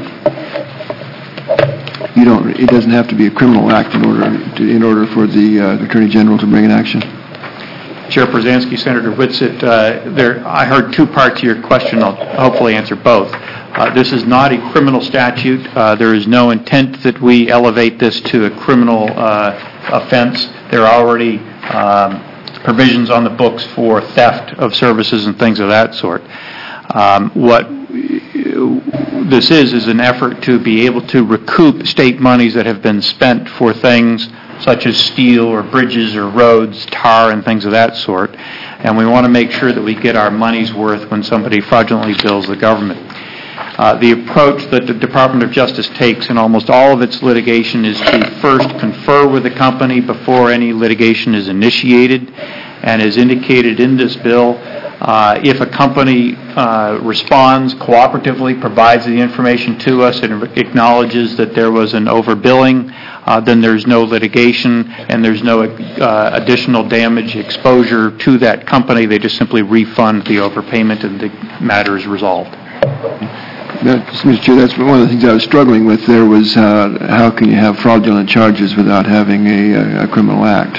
you don't, it doesn't have to be a criminal act in order to, in order for the uh, Attorney General to bring an action? Chair Prusinski, Senator Wissett, uh, there, I heard two parts of your question. I'll hopefully answer both. Uh, this is not a criminal statute. Uh, there is no intent that we elevate this to a criminal uh, offense. There are already um, provisions on the books for theft of services and things of that sort. Um, what this is is an effort to be able to recoup state monies that have been spent for things such as steel or bridges or roads, tar and things of that sort. And we want to make sure that we get our money's worth when somebody fraudulently bills the government. Uh, the approach that the Department of Justice takes in almost all of its litigation is to first confer with the company before any litigation is initiated. And as indicated in this bill, uh, if a company uh, responds cooperatively, provides the information to us, and acknowledges that there was an overbilling, uh, then there's no litigation and there's no uh, additional damage exposure to that company. They just simply refund the overpayment and the matter is resolved. Mister Chair, that's one of the things I was struggling with there was uh, how can you have fraudulent charges without having a, a criminal act?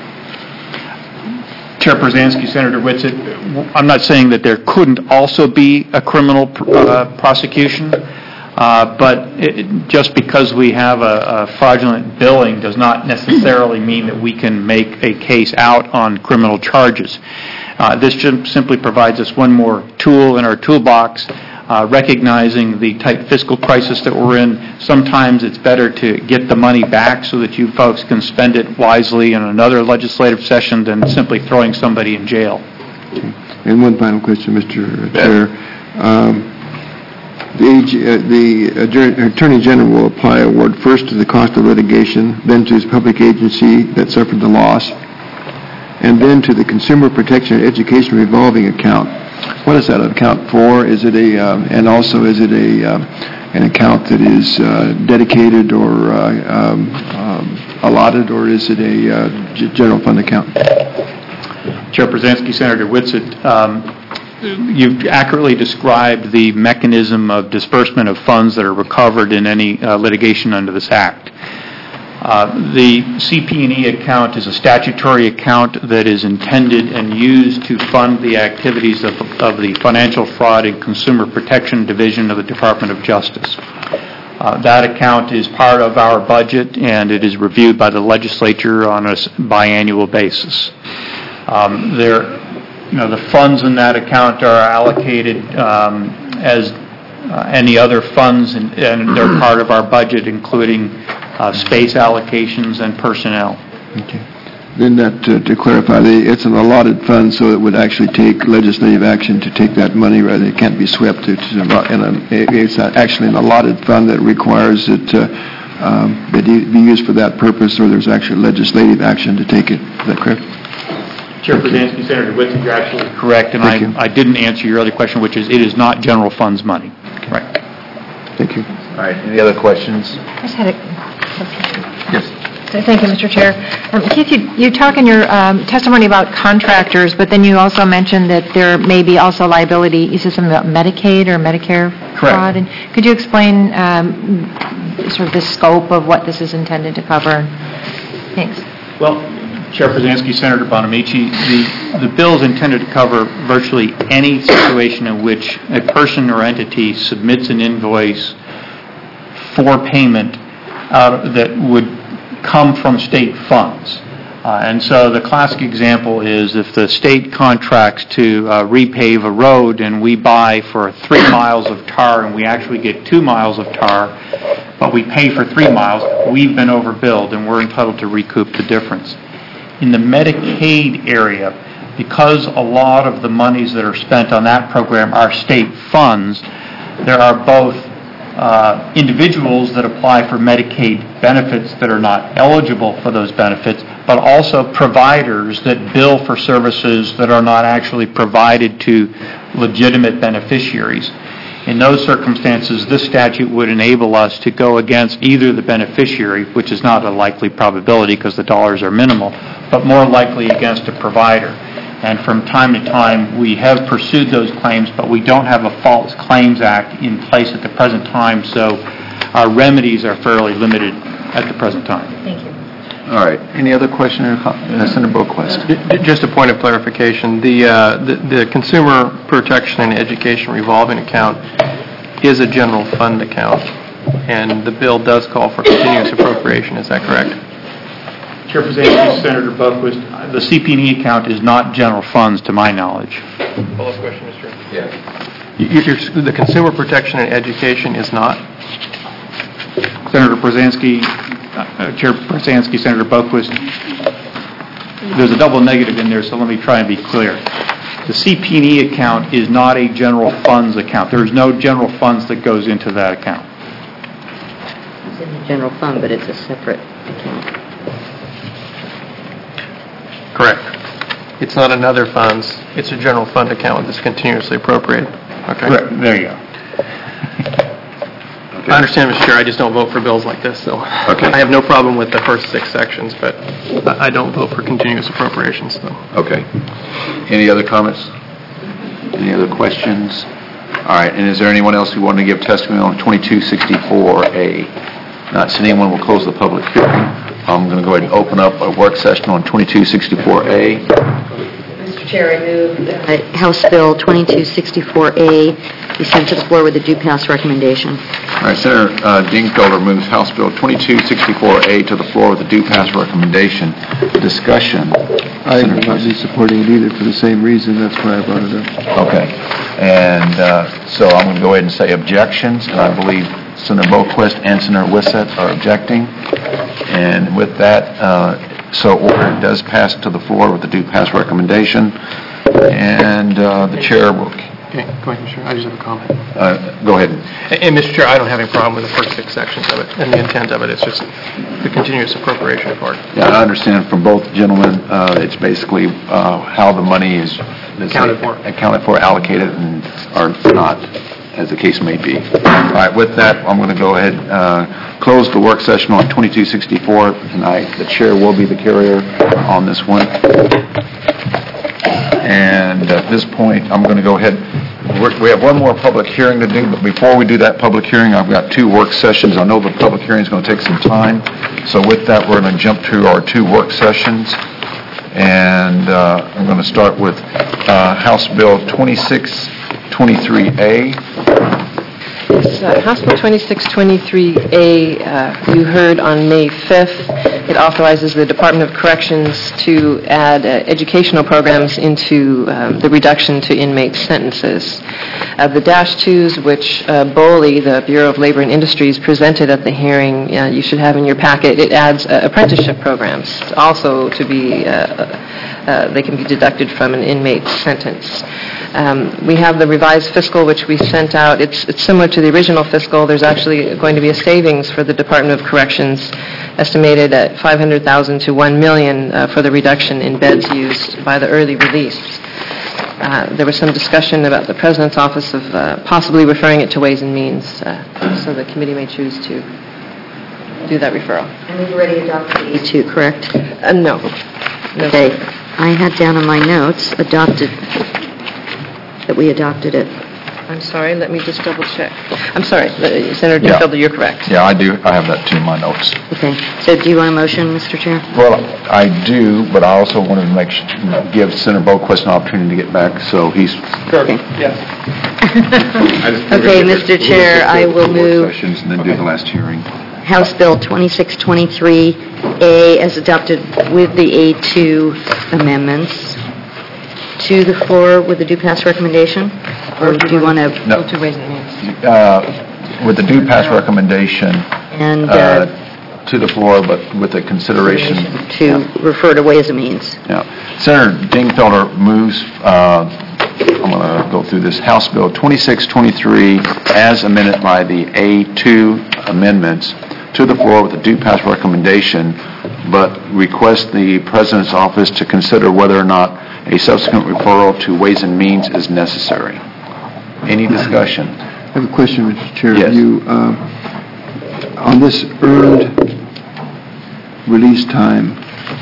Chair Prusinski, Senator Wissett, I'm not saying that there couldn't also be a criminal uh, prosecution, uh, but it, just because we have a, a fraudulent billing does not necessarily mean that we can make a case out on criminal charges. Uh, this just simply provides us one more tool in our toolbox. Uh, recognizing the tight fiscal crisis that we're in, sometimes it's better to get the money back so that you folks can spend it wisely in another legislative session than simply throwing somebody in jail. Okay. And one final question, Mister Chair. Um, the, uh, the Attorney General will apply award first to the cost of litigation, then to his public agency that suffered the loss, and then to the Consumer Protection and Education Revolving Account. What is that account for? Is it a, um, and also is it a, um, an account that is uh, dedicated or uh, um, um, allotted, or is it a uh, g- general fund account? Chair Prusinski, Senator Wissett, um, you've accurately described the mechanism of disbursement of funds that are recovered in any uh, litigation under this Act. Uh, the C P and E account is a statutory account that is intended and used to fund the activities of, of the Financial Fraud and Consumer Protection Division of the Department of Justice. Uh, that account is part of our budget, and it is reviewed by the legislature on a biannual basis. Um, there, you know, the funds in that account are allocated um, as uh, any other funds, and, and they're part of our budget, including Uh, space allocations and personnel. Okay. Then that, uh, to clarify, the, it's an allotted fund, so it would actually take legislative action to take that money, rather it can't be swept. It's, in a, it's actually an allotted fund that requires it uh, um, that it be used for that purpose, or there's actually legislative action to take it. Is that correct? Chair Prusinski, Senator Wissett, you're absolutely correct, and I, I didn't answer your other question, which is it is not general funds money. Okay. Right. Thank you. All right. Any other questions? I just had a Yes. Thank you, Mister Chair. Um, Keith, you, you talk in your um, testimony about contractors, but then you also mentioned that there may be also liability. You said something about Medicaid or Medicare Correct. fraud. And could you explain um, sort of the scope of what this is intended to cover? Thanks. Well, Chair Prusinski, Senator Bonamici, the, the bill is intended to cover virtually any situation in which a person or entity submits an invoice for payment uh, that would come from state funds. Uh, and so the classic example is if the state contracts to uh, repave a road and we buy for three miles of tar and we actually get two miles of tar, but we pay for three miles, we've been overbilled, and we're entitled to recoup the difference. In the Medicaid area, because a lot of the monies that are spent on that program are state funds, there are both uh, individuals that apply for Medicaid benefits that are not eligible for those benefits, but also providers that bill for services that are not actually provided to legitimate beneficiaries. In those circumstances, this statute would enable us to go against either the beneficiary, which is not a likely probability because the dollars are minimal, but more likely against a provider. And from time to time, we have pursued those claims, but we don't have a False Claims Act in place at the present time, so our remedies are fairly limited at the present time. Thank you. All right. Any other question, or com- uh, Senator Boquist? J- Just a point of clarification, the, uh, the the Consumer Protection and Education Revolving Account is a general fund account, and the bill does call for continuous appropriation, is that correct? Chair Posanski, Senator Boquist, the C P and E account is not general funds to my knowledge. Follow-up question, Mister Yeah. You- you're- The Consumer Protection and Education is not? Senator Brzezinski, uh, Chair Brzezinski, Senator Boquist, there's a double negative in there, so let me try and be clear. The C P and E account is not a general funds account. There is no general funds that goes into that account. It's in the general fund, but it's a separate account. Correct. It's not another funds, it's a general fund account that's continuously appropriated. Okay. Correct. There you go. I understand, Mister Chair, I just don't vote for bills like this, so Okay. I have no problem with the first six sections, but I I don't vote for continuous appropriations, though. Okay. Any other comments? Any other questions? All right, and is there anyone else who wanted to give testimony on twenty-two sixty-four A? Not seeing anyone, we'll close the public hearing. I'm going to go ahead and open up a work session on twenty-two sixty-four A. Mister Chair, I move that House Bill twenty-two sixty-four A be sent to the floor with a due pass recommendation. All right, Senator uh, Dingfelder moves House Bill twenty-two sixty-four A to the floor with a due pass recommendation. Discussion. I will not be supporting it either for the same reason. That's why I brought it up. Okay. And uh, so I'm going to go ahead and say objections, and I believe Senator Boquist and Senator Wissett are objecting. And with that, uh, so order does pass to the floor with the due pass recommendation. And uh, the chair will... Okay, go ahead, Mister Chair, I just have a comment. Uh, go ahead. And, and, Mister Chair, I don't have any problem with the first six sections of it and the intent of it. It's just the continuous appropriation part. Yeah, I understand from both gentlemen, uh, it's basically uh, how the money is... is Accounted for. Accounted for, allocated, and or not, as the case may be. All right, with that, I'm going to go ahead uh, close the work session on twenty-two sixty-four tonight. The chair will be the carrier on this one. And at this point, I'm going to go ahead. We're, we have one more public hearing to do, but before we do that public hearing, I've got two work sessions. I know the public hearing is going to take some time. So with that, we're going to jump to our two work sessions. And uh, I'm going to start with uh, House Bill twenty-six twenty-three A. Yes, uh, House Bill twenty-six twenty-three A, uh, you heard on May fifth. It authorizes the Department of Corrections to add uh, educational programs into um, the reduction to inmate sentences. Uh, the dash twos, which uh, BOLI, the Bureau of Labor and Industries, presented at the hearing, uh, you should have in your packet, it adds uh, apprenticeship programs also to be, uh, uh, they can be deducted from an inmate sentence. Um, we have the revised fiscal, which we sent out. It's, it's similar to the original fiscal. There's actually going to be a savings for the Department of Corrections, estimated at five hundred thousand dollars to one million dollars uh, for the reduction in beds used by the early release. Uh, there was some discussion about the President's Office of uh, possibly referring it to Ways and Means, uh, so the committee may choose to do that referral. And we've already adopted A two, correct? Uh, no. no. Okay. I had down in my notes, adopted, that we adopted it. I'm sorry, let me just double check. I'm sorry, uh, Senator Yeah. Dingfelder, you're correct. Yeah, I do. I have that too in my notes. Okay. So do you want a motion, Mister Chair? Well, I do, but I also wanted to make sh- give Senator Boquist an opportunity to get back, so he's... Okay. Yes. Okay, Mister Chair, I will move Sessions and then do the last hearing. House Bill twenty-six twenty-three A as adopted with the A two amendments to the floor with the due pass recommendation? Or do you want to... No. Go to Ways and Means. Uh, with the due pass recommendation And uh, uh, to the floor, but with the consideration. to refer to Ways and Means. Yeah. Senator Dingfelder moves, uh, I'm going to go through this, House Bill twenty-six twenty-three as amended by the A two amendments to the floor with a due pass recommendation, but request the President's office to consider whether or not a subsequent referral to Ways and Means is necessary. Any discussion? I have a question, Mister Chair. Yes. You, uh, on this earned release time,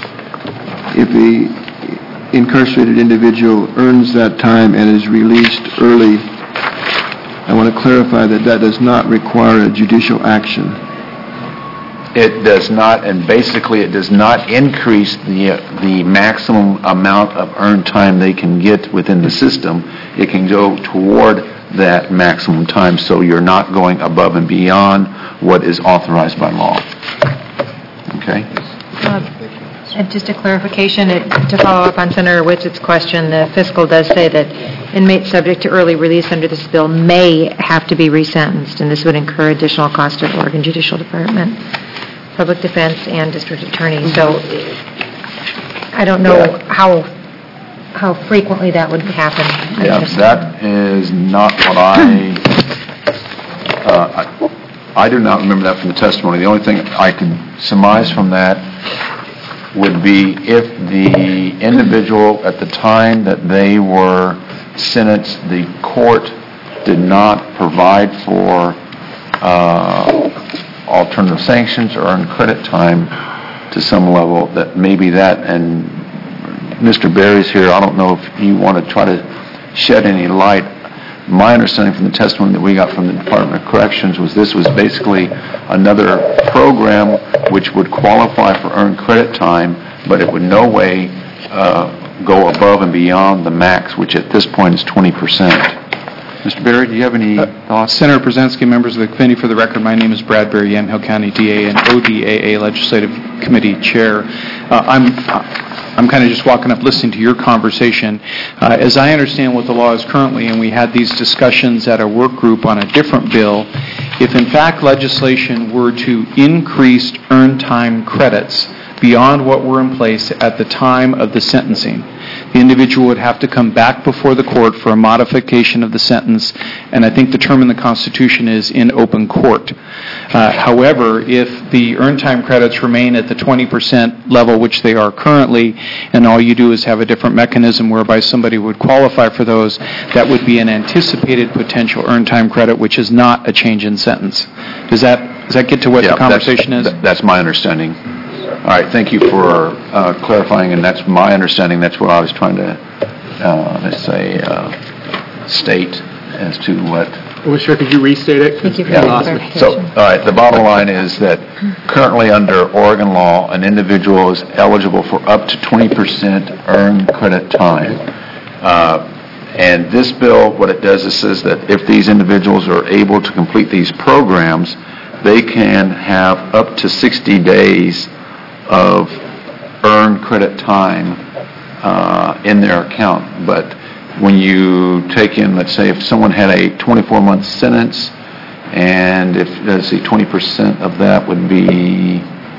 if a incarcerated individual earns that time and is released early, I want to clarify that that does not require a judicial action. It does not, and basically it does not increase the uh, the maximum amount of earned time they can get within the system. It can go toward that maximum time, so you're not going above and beyond what is authorized by law. Okay? Uh, And just a clarification, it- to follow up on Senator Witzett's question, the fiscal does say that inmates subject to early release under this bill may have to be resentenced, and this would incur additional cost to the Oregon Judicial Department, Public Defense, and District Attorney. So I don't know how how frequently that would happen. I Yeah, just- that is not what I, uh, I I do not remember that from the testimony. The only thing I can surmise from that would be if the individual at the time that they were sentenced, the court did not provide for uh, alternative sanctions or earned credit time to some level, that maybe that, and Mister Berry's here, I don't know if you want to try to shed any light. My understanding from the testimony that we got from the Department of Corrections was this was basically another program which would qualify for earned credit time, but it would no way uh, go above and beyond the max, which at this point is twenty percent. Mister Berry, do you have any thoughts? Senator Brzezinski, members of the committee, for the record, my name is Brad Berry, Yamhill County D A and O D A A Legislative Committee Chair. Uh, I'm I'm kind of just walking up listening to your conversation. Uh, as I understand what the law is currently, and we had these discussions at a work group on a different bill, if in fact legislation were to increase earned time credits beyond what were in place at the time of the sentencing, the individual would have to come back before the court for a modification of the sentence, and I think the term in the Constitution is in open court. Uh, however, if the earned time credits remain at the twenty percent level, which they are currently, and all you do is have a different mechanism whereby somebody would qualify for those, that would be an anticipated potential earned time credit, which is not a change in sentence. Does that does that get to what Yeah, the conversation that's, is? th- That's my understanding. All right, thank you for uh, clarifying, and that's my understanding. That's what I was trying to, uh, let's say, uh, state as to what... Commissioner, could you restate it? Thank you for Yeah. that clarification. So, all right, the bottom line is that currently under Oregon law, an individual is eligible for up to twenty percent earned credit time. Uh, and this bill, what it does is says that if these individuals are able to complete these programs, they can have up to sixty days of earned credit time uh, in their account. But when you take in, let's say, if someone had a twenty-four month sentence, and if, let's see, twenty percent of that would be,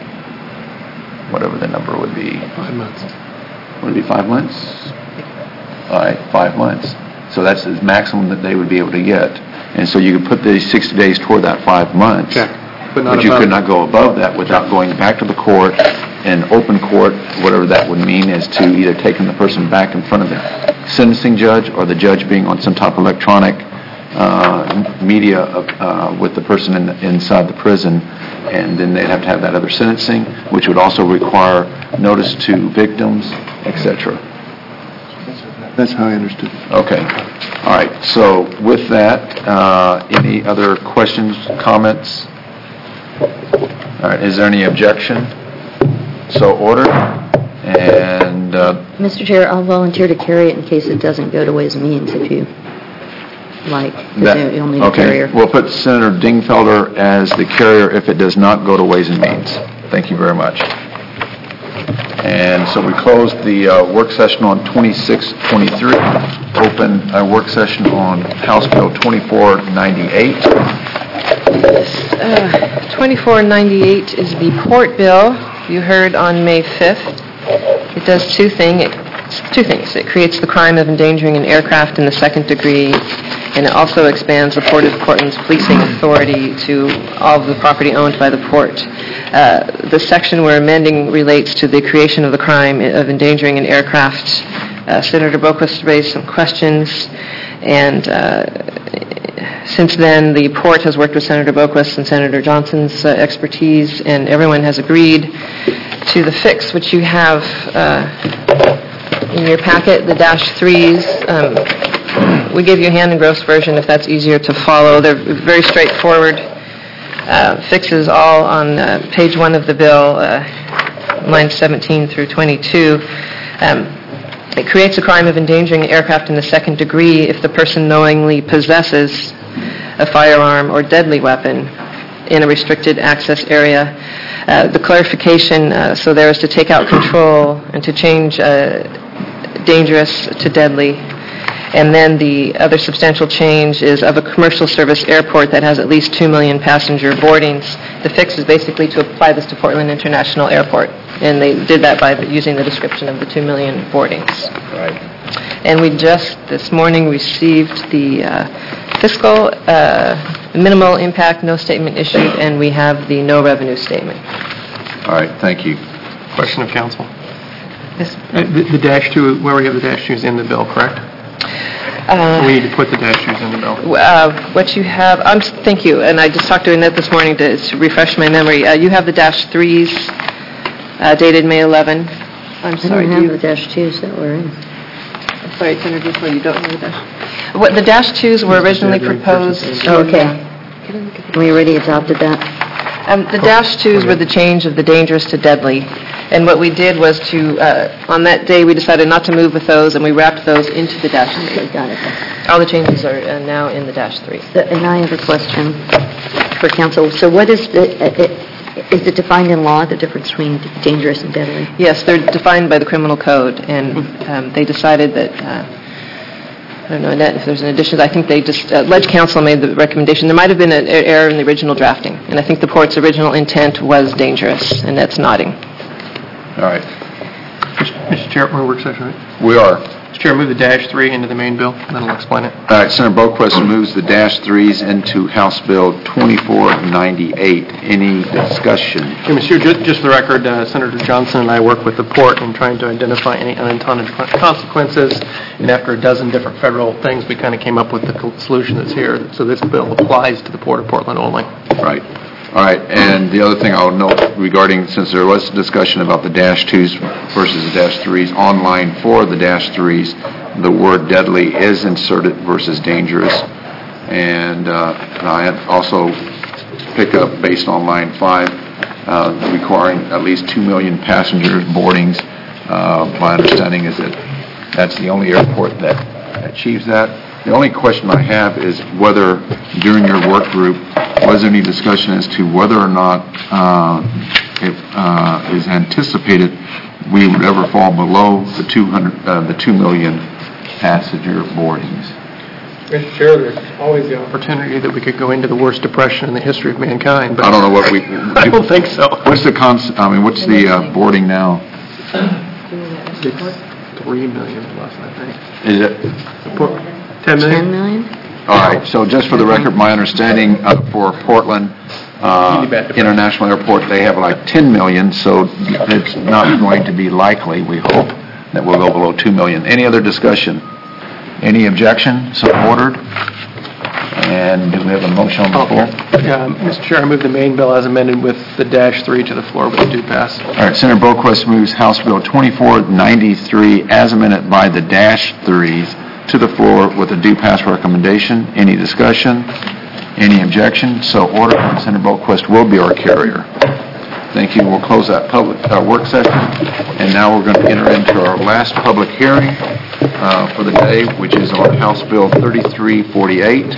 whatever the number would be. Five months. Would it be five months? All right, five months. So that's the maximum that they would be able to get. And so you could put these sixty days toward that five months. Check. But not But you above. could not go above that without going back to the court, and open court, whatever that would mean, is to either taking the person back in front of the sentencing judge, or the judge being on some type of electronic uh, media of, uh, with the person in the, inside the prison, and then they'd have to have that other sentencing, which would also require notice to victims, et cetera. That's how I understood it. Okay. All right. So with that, uh, any other questions, comments? All right. Is there any objection? So ordered. And uh, Mister Chair, I'll volunteer to carry it in case it doesn't go to Ways and Means, if you like, because that, you'll need a okay. carrier. We'll put Senator Dingfelder as the carrier if it does not go to Ways and Means. Thank you very much. And so we closed the uh, work session on twenty-six twenty-three, open a work session on House Bill twenty-four ninety-eight. Uh, twenty-four ninety-eight is the port bill you heard on May fifth. It does two things. Two things. It creates the crime of endangering an aircraft in the second degree, and it also expands the Port of Portland's policing authority to all of the property owned by the port. Uh, the section we're amending relates to the creation of the crime of endangering an aircraft. Uh, Senator Boquist raised some questions, and uh, since then, the port has worked with Senator Boquist and Senator Johnson's uh, expertise, and everyone has agreed to the fix, which you have uh, in your packet, the dash threes. Um, we gave you a hand and gross version if that's easier to follow. They're very straightforward uh, fixes, all on uh, page one of the bill, uh, lines seventeen through twenty-two. Um, It creates a crime of endangering an aircraft in the second degree if the person knowingly possesses a firearm or deadly weapon in a restricted access area. Uh, the clarification, uh, so there is to take out control and to change uh, dangerous to deadly. And then the other substantial change is of a commercial service airport that has at least two million passenger boardings. The fix is basically to apply this to Portland International Airport, and they did that by using the description of the two million boardings. Right. And we just this morning received the uh, fiscal uh, minimal impact, no statement issued, and we have the no revenue statement. All right, thank you. Question of council. Yes. Uh, The the dash two, where we have the dash twos in the bill, correct? Uh, We need to put the dash twos in the bill. Uh, what you have, um, thank you, and I just talked to Annette this morning to, to refresh my memory. Uh, you have the dash threes uh, dated May eleventh. I'm I sorry. don't do you- have the dash twos that were in. I'm sorry, Senator Driscoll, you don't know the dash. What the dash twos were originally proposed. Oh, okay. We already adopted that. Um, the dash twos were the change of the dangerous to deadly. And what we did was to, uh, on that day, we decided not to move with those, and we wrapped those into the dash three. Okay, got it. All the changes are uh, now in the dash three. So- And I have a question for council. So what is the, uh, it- is it defined in law, the difference between dangerous and deadly? Yes, they're defined by the criminal code, and um, they decided that, uh, I don't know, Annette, if there's an addition, I think they just, uh, Ledge Council made the recommendation. There might have been an er- error in the original drafting, and I think the port's original intent was dangerous, and that's nodding. All right. Mister Chair, we're in work session, right? We are. Mister Chair, move the dash three into the main bill, and then I'll explain it. All right, Senator Boquist moves the dash threes into House Bill twenty-four ninety-eight. Any discussion? Okay, Monsieur, ju- just for the record, uh, Senator Johnson and I work with the port in trying to identify any unintended consequences, and after a dozen different federal things, we kind of came up with the co- solution that's here. So this bill applies to the Port of Portland only. Right. All right, and the other thing I'll note regarding, since there was discussion about the dash twos versus the dash threes, on line four of the dash threes, the word deadly is inserted versus dangerous. And uh, I had also picked up, based on line five, uh, requiring at least two million passenger boardings. Uh, My understanding is that that's the only airport that achieves that. The only question I have is whether, during your work group, was there any discussion as to whether or not uh, it uh, is anticipated we would ever fall below the two hundred, uh, the two million passenger boardings? Mister Chair, there's always the opportunity that we could go into the worst depression in the history of mankind, but I don't know what we. I don't think so. What's the cons? I mean, what's the uh, boarding now? It's three million plus, I think. Is it? Ten million? ten million? All right, so just for the record, my understanding uh, for Portland uh, International Airport, they have like ten million, so it's not going to be likely, we hope, that we'll go below two million. Any other discussion? Any objection? So ordered. And do we have a motion on the floor? Yeah, Mister Chair, I move the main bill as amended with the dash three to the floor with the due pass. All right, Senator Boquist moves House Bill twenty-four ninety-three as amended by the dash threes to the floor with a due pass recommendation. Any discussion? Any objection? So ordered. Senator Boquist will be our carrier. Thank you. We'll close that public uh, work session. And now we're going to enter into our last public hearing uh, for the day, which is on House Bill thirty-three forty-eight.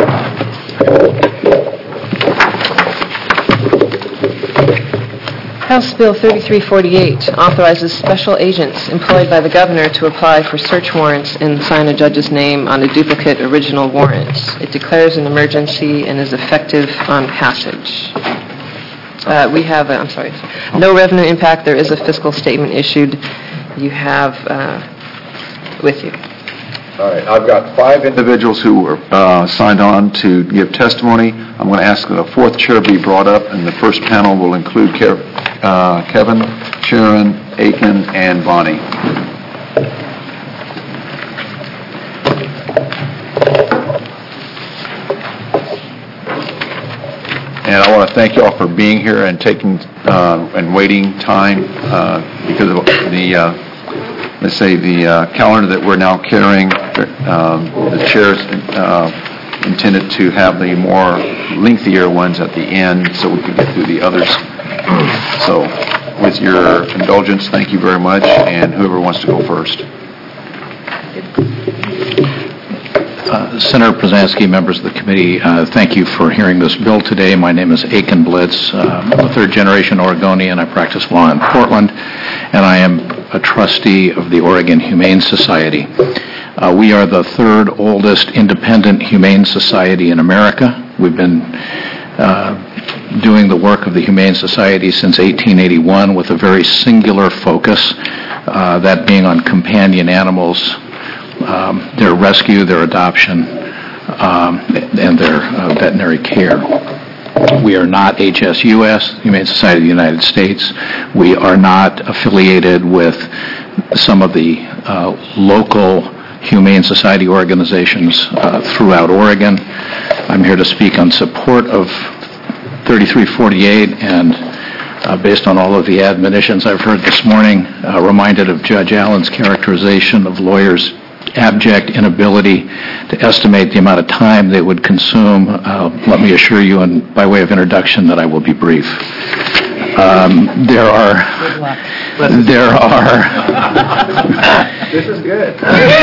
House Bill thirty-three forty-eight authorizes special agents employed by the governor to apply for search warrants and sign a judge's name on a duplicate original warrant. It declares an emergency and is effective on passage. Uh, We have, uh, I'm sorry, no revenue impact. There is a fiscal statement issued. You have uh, with you. All right, I've got five individuals who were uh, signed on to give testimony. I'm going to ask that a fourth chair be brought up, and the first panel will include Kev, uh, Kevin, Sharon, Aiken, and Bonnie. And I want to thank you all for being here and taking uh, and waiting time uh, because of the, uh, let's say, the uh, calendar that we're now carrying. Um, the chairs uh, intended to have the more lengthier ones at the end so we could get through the others. So with your indulgence, thank you very much, and whoever wants to go first. Uh, Senator Przanski, members of the committee, uh, thank you for hearing this bill today. My name is Aiken Blitz. Uh, I'm a third-generation Oregonian. I practice law in Portland, and I am a trustee of the Oregon Humane Society. Uh, we are the third oldest independent humane society in America. We've been uh, doing the work of the Humane Society since eighteen eighty-one with a very singular focus, uh, that being on companion animals, um, their rescue, their adoption, um, and their uh, veterinary care. We are not H S U S, Humane Society of the United States. We are not affiliated with some of the uh, local Humane Society organizations uh, throughout Oregon. I'm here to speak on support of thirty-three forty-eight, and uh, based on all of the admonitions I've heard this morning, uh, reminded of Judge Allen's characterization of lawyers' abject inability to estimate the amount of time they would consume. Uh, let me assure you, and by way of introduction, that I will be brief. Um, there are, there are. This is good.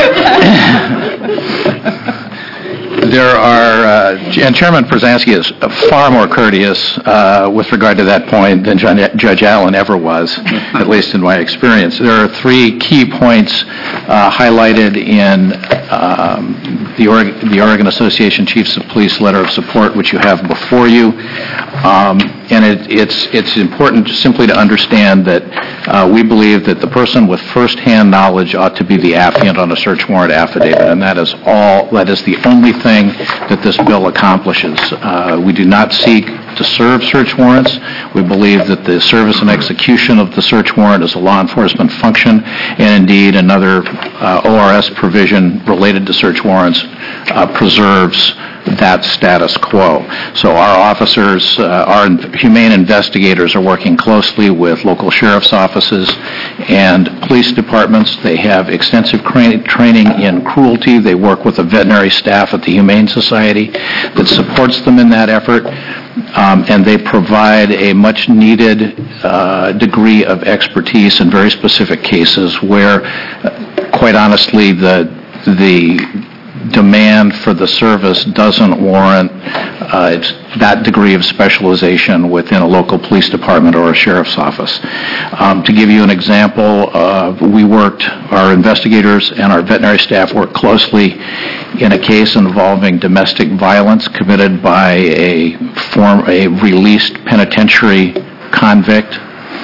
There are, uh, and Chairman Przanski is far more courteous uh, with regard to that point than Judge Allen ever was, at least in my experience. There are three key points uh, highlighted in um, the, Oregon, the Oregon Association Chiefs of Police letter of support, which you have before you. Um, and it, it's, it's important simply to understand that uh, we believe that the person with first-hand knowledge ought to be the affiant on a search warrant affidavit, and that is all, that is the only thing that this bill accomplishes. Uh, we do not seek to serve search warrants. We believe that the service and execution of the search warrant is a law enforcement function, and indeed another uh, O R S provision related to search warrants uh, preserves that status quo. So our officers, uh, our humane investigators are working closely with local sheriff's offices and police departments. They have extensive cra- training in cruelty. They work with the veterinary staff at the Humane Society that supports them in that effort. Um, and they provide a much-needed uh, degree of expertise in very specific cases where, uh, quite honestly, the the demand for the service doesn't warrant uh, it's that degree of specialization within a local police department or a sheriff's office. Um, to give you an example, uh, we worked, our investigators and our veterinary staff worked closely in a case involving domestic violence committed by a form, a released penitentiary convict.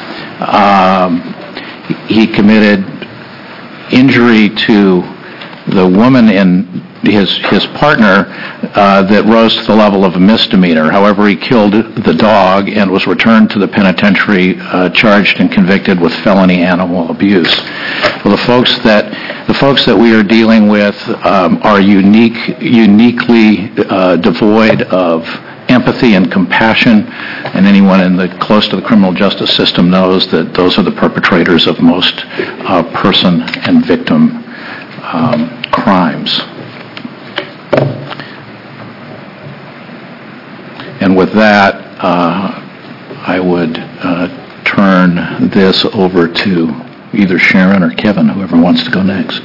Um, he committed injury to the woman in his his partner uh, that rose to the level of a misdemeanor. However, he killed the dog and was returned to the penitentiary uh, charged and convicted with felony animal abuse. Well, the folks that the folks that we are dealing with um, are unique, uniquely uh, devoid of empathy and compassion, and anyone in the close to the criminal justice system knows that those are the perpetrators of most uh, person and victim um, crimes. And with that, uh, I would uh, turn this over to either Sharon or Kevin, whoever wants to go next.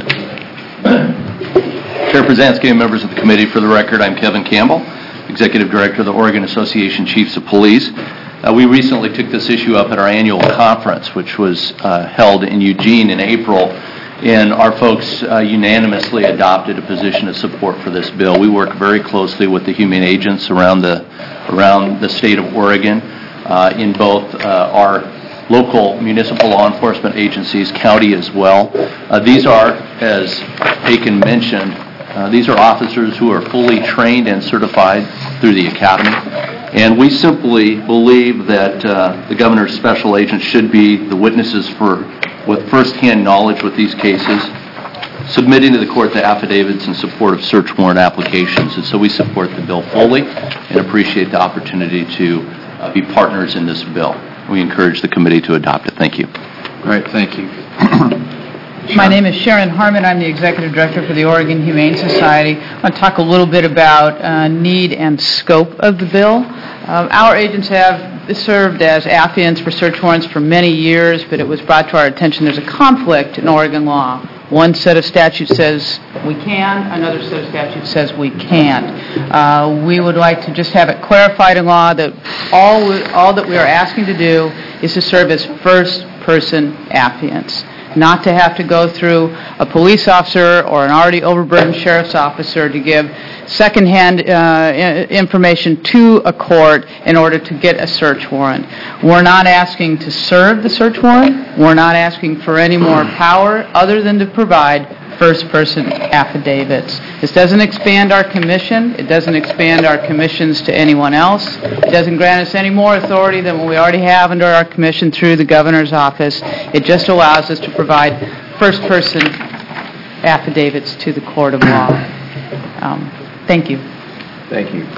Chair Przanski and members of the committee, for the record, I'm Kevin Campbell, Executive Director of the Oregon Association Chiefs of Police. Uh, We recently took this issue up at our annual conference, which was uh, held in Eugene in April, and our folks uh, unanimously adopted a position of support for this bill. We work very closely with the humane agents around the around the state of Oregon uh, in both uh, our local municipal law enforcement agencies, county as well. Uh, these are, as Aiken mentioned, uh, these are officers who are fully trained and certified through the academy, and we simply believe that uh, the governor's special agents should be the witnesses for with first-hand knowledge with these cases, submitting to the court the affidavits in support of search warrant applications. And so we support the bill fully and appreciate the opportunity to uh, be partners in this bill. We encourage the committee to adopt it. Thank you. All right, thank you. My name is Sharon Harmon. I'm the Executive Director for the Oregon Humane Society. I want to talk a little bit about uh, need and scope of the bill. Um, our agents have served as affiants for search warrants for many years, but it was brought to our attention there's a conflict in Oregon law. One set of statutes says we can, another set of statutes says we can't. Uh, we would like to just have it clarified in law that all we, all that we are asking to do is to serve as first-person affiants, not to have to go through a police officer or an already overburdened sheriff's officer to give secondhand uh, information to a court in order to get a search warrant. We're not asking to serve the search warrant. We're not asking for any more power other than to provide first-person affidavits. This doesn't expand our commission. It doesn't expand our commissions to anyone else. It doesn't grant us any more authority than what we already have under our commission through the governor's office. It just allows us to provide first-person affidavits to the court of law. Um, thank you. Thank you.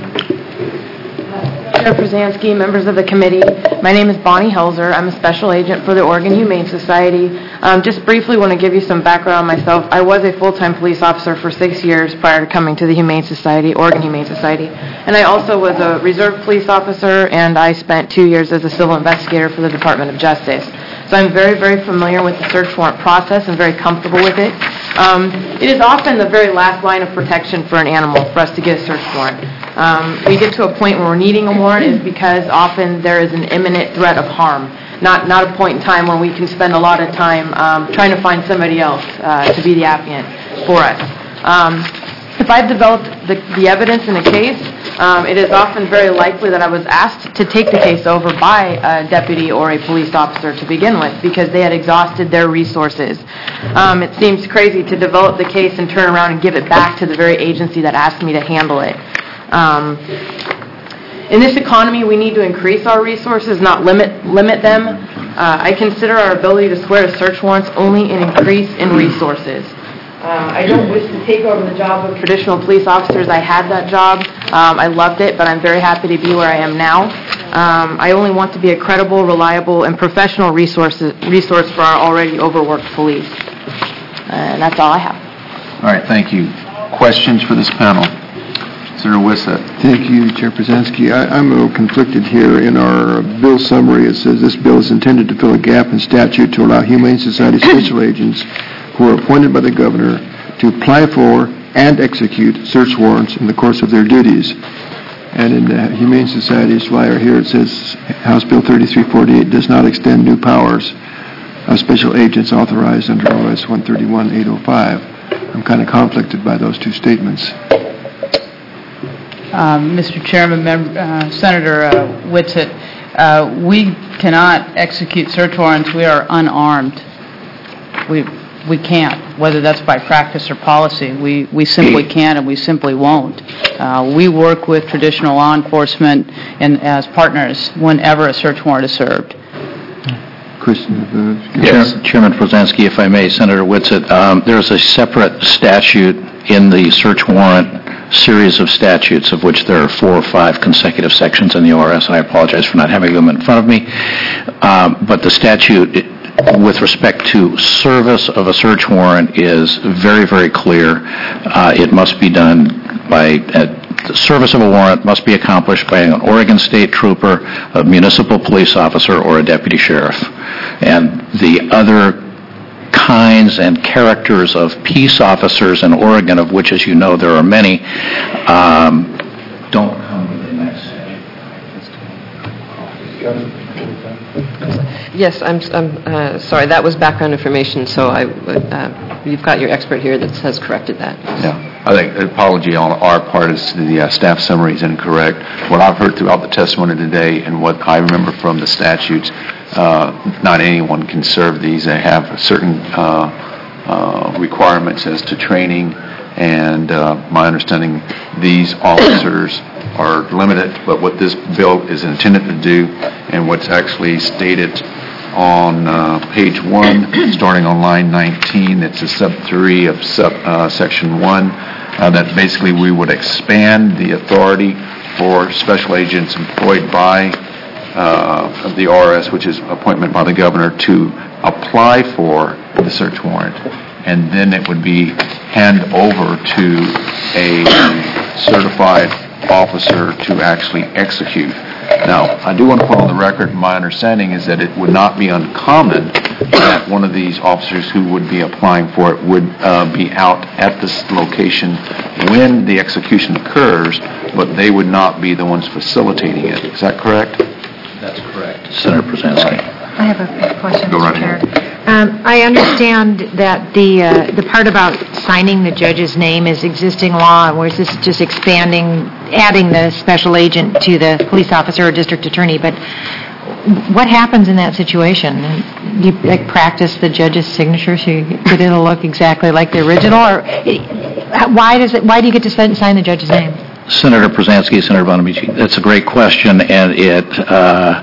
Chair Przansky, members of the committee, my name is Bonnie Helzer. I'm a special agent for the Oregon Humane Society. Um, just briefly want to give you some background on myself. I was a full-time police officer for six years prior to coming to the Humane Society, Oregon Humane Society. And I also was a reserve police officer, and I spent two years as a civil investigator for the Department of Justice. So I'm very, very familiar with the search warrant process and very comfortable with it. Um, it is often the very last line of protection for an animal for us to get a search warrant. Um, we get to a point where we're needing a warrant is because often there is an imminent threat of harm, not not a point in time when we can spend a lot of time um, trying to find somebody else uh, to be the affiant for us. Um, if I've developed the, the evidence in a case, um, it is often very likely that I was asked to take the case over by a deputy or a police officer to begin with because they had exhausted their resources. Um, it seems crazy to develop the case and turn around and give it back to the very agency that asked me to handle it. Um, in this economy, we need to increase our resources, not limit limit them. Uh, I consider our ability to swear to search warrants only an increase in resources. Uh, I don't wish to take over the job of traditional police officers. I had that job. Um, I loved it, but I'm very happy to be where I am now. Um, I only want to be a credible, reliable, and professional resource, resource for our already overworked police. And that's all I have. All right, thank you. Questions for this panel? Senator Wissett. Thank you, Chair Przansky. I, I'm a little conflicted here. In our bill summary, it says this bill is intended to fill a gap in statute to allow Humane Society special agents who are appointed by the governor to apply for and execute search warrants in the course of their duties. And in the Humane Society's flyer here, it says House Bill thirty-three forty-eight does not extend new powers of special agents authorized under O S one thirty-one eight oh five. I'm kind of conflicted by those two statements. Um, Mister Chairman, Mem- uh, Senator uh, Whitsitt, uh, we cannot execute search warrants. We are unarmed. We we can't, whether that's by practice or policy. We we simply can't, and we simply won't. Uh, we work with traditional law enforcement and as partners whenever a search warrant is served. Christian, uh, Yes. Chairman Przansky, if I may, Senator Whitsitt, um, there's a separate statute in the search warrant series of statutes, of which there are four or five consecutive sections in the O R S, and I apologize for not having them in front of me. Um, but the statute, it, with respect to service of a search warrant, is very, very clear. Uh, it must be done by, uh, the service of a warrant must be accomplished by an Oregon State Trooper, a municipal police officer, or a deputy sheriff. And the other kinds and characters of peace officers in Oregon, of which, as you know, there are many, um, don't come to the next. Yes, I'm, I'm uh, sorry, that was background information, so I, uh, you've got your expert here that has corrected that. Yeah, I think an apology on our part is the uh, staff summary is incorrect. What I've heard throughout the testimony today and what I remember from the statutes, uh, not anyone can serve these. They have certain uh, uh, requirements as to training, and uh, my understanding, these officers are limited, but what this bill is intended to do and what's actually stated on uh, page one, starting on line nineteen, it's a sub three of sub, uh, section one, uh, that basically we would expand the authority for special agents employed by uh, the R S, which is appointment by the governor, to apply for the search warrant. And then it would be hand over to a certified officer to actually execute. Now, I do want to put on the record, my understanding is that it would not be uncommon that one of these officers who would be applying for it would uh, be out at this location when the execution occurs, but they would not be the ones facilitating it. Is that correct? That's correct. Senator Przansky. I have a question, Go right Mister Chair. ahead. Um, I understand that the uh, the part about signing the judge's name is existing law, whereas this is just expanding, adding the special agent to the police officer or district attorney. But what happens in that situation? Do you like practice the judge's signature so you get it to look exactly like the original, or why does it? Why do you get to sign the judge's name? Senator Przansky, Senator Bonamici, that's a great question, and it uh,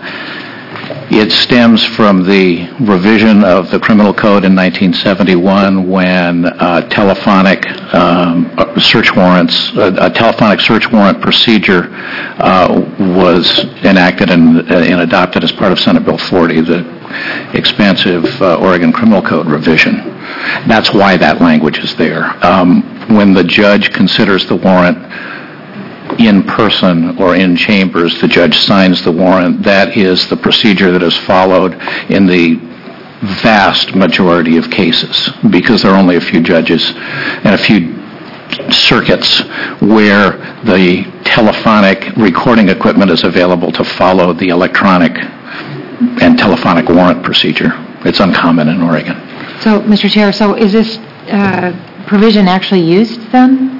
it stems from the revision of the criminal code in nineteen seventy-one when uh, telephonic um, search warrants, uh, a telephonic search warrant procedure uh, was enacted and, and adopted as part of Senate Bill forty, the expansive uh, Oregon criminal code revision. That's why that language is there. Um, when the judge considers the warrant in person or in chambers, the judge signs the warrant. That is the procedure that is followed in the vast majority of cases, because there are only a few judges and a few circuits where the telephonic recording equipment is available to follow the electronic and telephonic warrant procedure. It's uncommon in Oregon. So, Mister Chair, so is this uh, provision actually used then?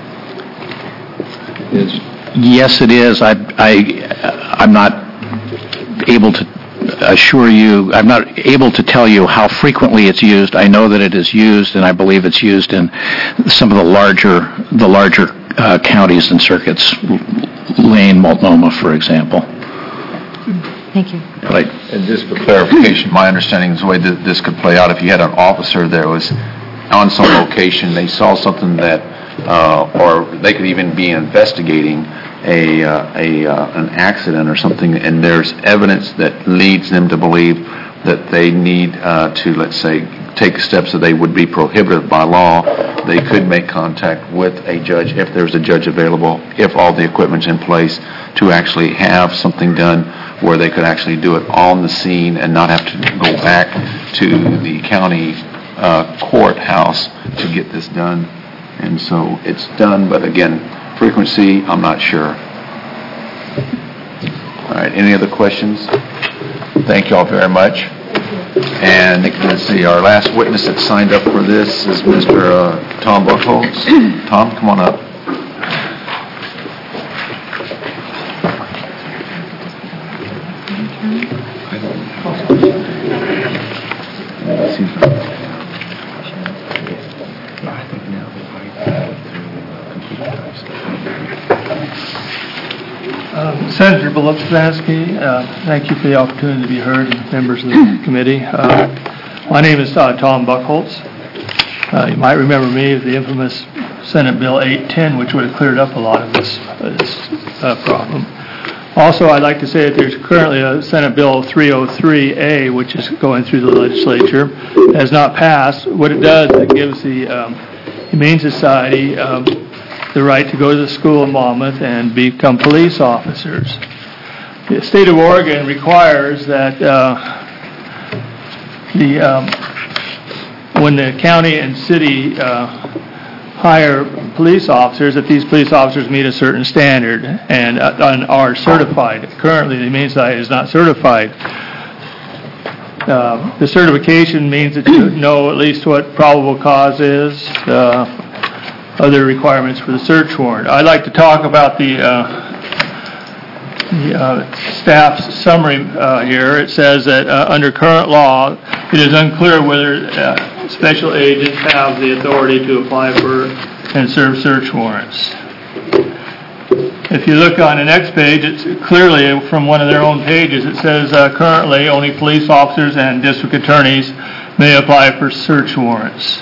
Yes, it is. I, I, I'm not able to assure you, I'm not able to tell you how frequently it's used. I know that it is used, and I believe it's used in some of the larger, the larger uh, counties and circuits, Lane, Multnomah, for example. Thank you. Right. And just for clarification, my understanding is the way that this could play out, if you had an officer that was on some location, they saw something that, uh, or they could even be investigating a, uh, a uh, an accident or something, and there's evidence that leads them to believe that they need uh, to, let's say, take steps that they would be prohibited by law, they could make contact with a judge, if there's a judge available, if all the equipment's in place, to actually have something done where they could actually do it on the scene and not have to go back to the county uh, courthouse to get this done. And so it's done, but again, frequency, I'm not sure. All right, any other questions? Thank you all very much. And let's see, our last witness that signed up for this is Mister Uh, Tom Buchholz. Tom, come on up. Um, Senator Bolotzansky, uh, thank you for the opportunity to be heard, and members of the committee. Uh, my name is uh, Tom Buchholz. Uh, you might remember me as the infamous Senate Bill eight ten, which would have cleared up a lot of this, uh, this uh, problem. Also, I'd like to say that there's currently a Senate Bill three oh three A, which is going through the legislature. It has not passed. What it does, it gives the um, Humane Society um, the right to go to the school in Monmouth and become police officers. The state of Oregon requires that uh, the um, when the county and city uh, hire police officers, that these police officers meet a certain standard and, uh, and are certified. Currently, the Humane Society is not certified. Uh, The certification means that you know at least what probable cause is, uh, other requirements for the search warrant. I'd like to talk about the uh, the uh, staff's summary uh, here. It says that uh, under current law, it is unclear whether uh, special agents have the authority to apply for and serve search warrants. If you look on the next page, it's clearly from one of their own pages. It says uh, currently only police officers and district attorneys may apply for search warrants.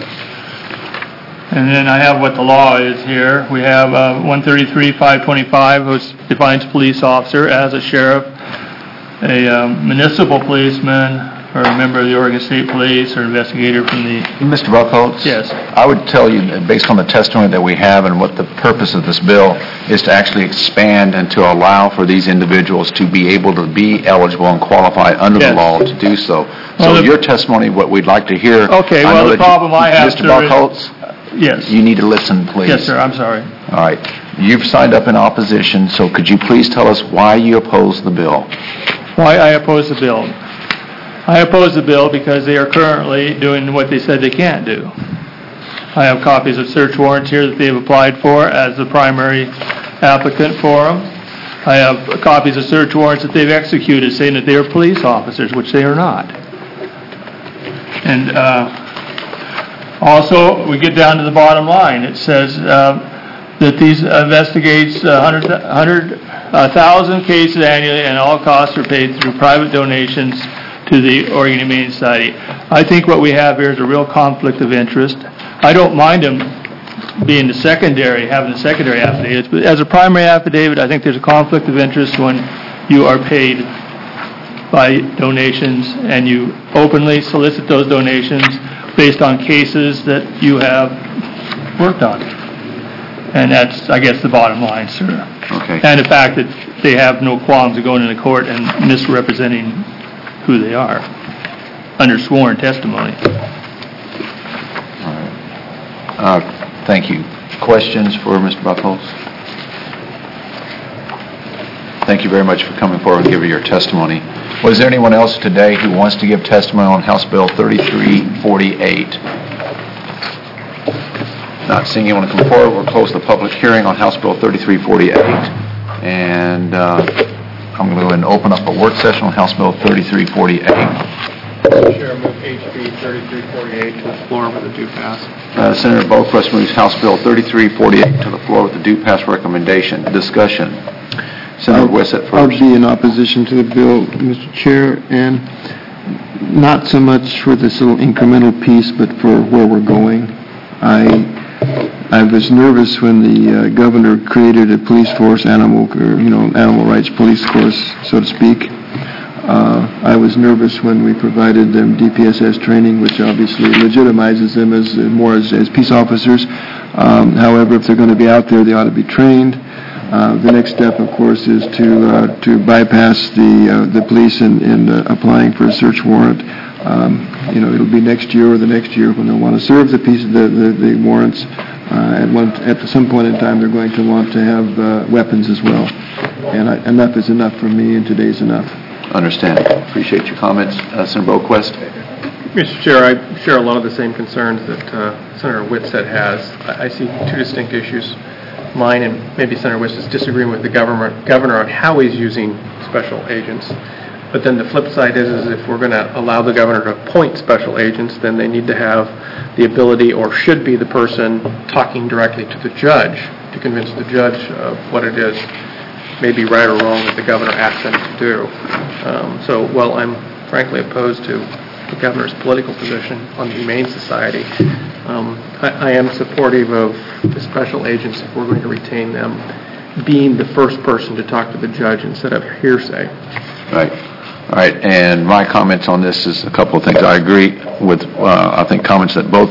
And then I have what the law is here. We have uh, one thirty-three five twenty-five, which defines police officer as a sheriff, a um, municipal policeman, or a member of the Oregon State Police, or investigator from the... Mister Buckholz? Yes. I would tell you, that based on the testimony that we have and what the purpose of this bill is to actually expand and to allow for these individuals to be able to be eligible and qualify under Yes. the law to do so. So Well, the- your testimony, what we'd like to hear... Okay, I well, know the that you- problem I have, Mister sir, is- Buckholz? Yes. You need to listen, please. Yes, sir, I'm sorry. All right. You've signed up in opposition, so could you please tell us why you oppose the bill? Why I oppose the bill? I oppose the bill because they are currently doing what they said they can't do. I have copies of search warrants here that they've applied for as the primary applicant for them. I have copies of search warrants that they've executed saying that they are police officers, which they are not. And uh, also, we get down to the bottom line. It says uh, that these investigates uh, one hundred, one hundred one thousand cases annually, and all costs are paid through private donations to the Oregon Humane Society. I think what we have here is a real conflict of interest. I don't mind them being the secondary, having the secondary affidavits, but as a primary affidavit, I think there's a conflict of interest when you are paid by donations and you openly solicit those donations based on cases that you have worked on. And that's, I guess, the bottom line, sir. Okay. And the fact that they have no qualms of going into court and misrepresenting who they are under sworn testimony. All right. Uh, thank you. Questions for Mister Buckholz? Thank you very much for coming forward and giving your testimony. Was there anyone else today who wants to give testimony on House Bill thirty-three forty-eight? Not seeing anyone come forward, we'll close the public hearing on House Bill thirty-three forty-eight. And uh, I'm going to go ahead and open up a work session on House Bill thirty-three forty-eight. Chair, move H B thirty-three forty-eight to the floor with a due pass. Uh, Senator Boquist moves House Bill thirty-three forty-eight to the floor with a due pass recommendation. Discussion. Senator Wissett I'll first. be in opposition to the bill, Mister Chair, and not so much for this little incremental piece, but for where we're going. I I was nervous when the uh, governor created a police force, animal, or, you know, animal rights police force, so to speak. Uh, I was nervous when we provided them D P S S training, which obviously legitimizes them as uh, more as, as peace officers. Um, however, if they're going to be out there, they ought to be trained. Uh, the next step, of course, is to uh, to bypass the uh, the police in, in uh, applying for a search warrant. Um, you know, it'll be next year or the next year when they'll want to serve the piece the the, the warrants. Uh, at one at some point in time, they're going to want to have uh, weapons as well. And I, enough is enough for me, and today's enough. Understand. Appreciate your comments. Uh, Senator Boquist. Mister Chair, I share a lot of the same concerns that uh, Senator Whitsett has. I, I see two distinct issues. Mine and maybe Senator Whitsett's disagreeing with the governor, governor on how he's using special agents. But then the flip side is, is if we're going to allow the governor to appoint special agents, then they need to have the ability, or should be the person talking directly to the judge to convince the judge of what it is, maybe right or wrong, that the governor asked them to do. Um, so while I'm frankly opposed to the governor's political position on the Humane Society, um, I, I am supportive of the special agents, if we're going to retain them, being the first person to talk to the judge instead of hearsay. Right. All right. And my comments on this is a couple of things. I agree with, uh, I think, comments that both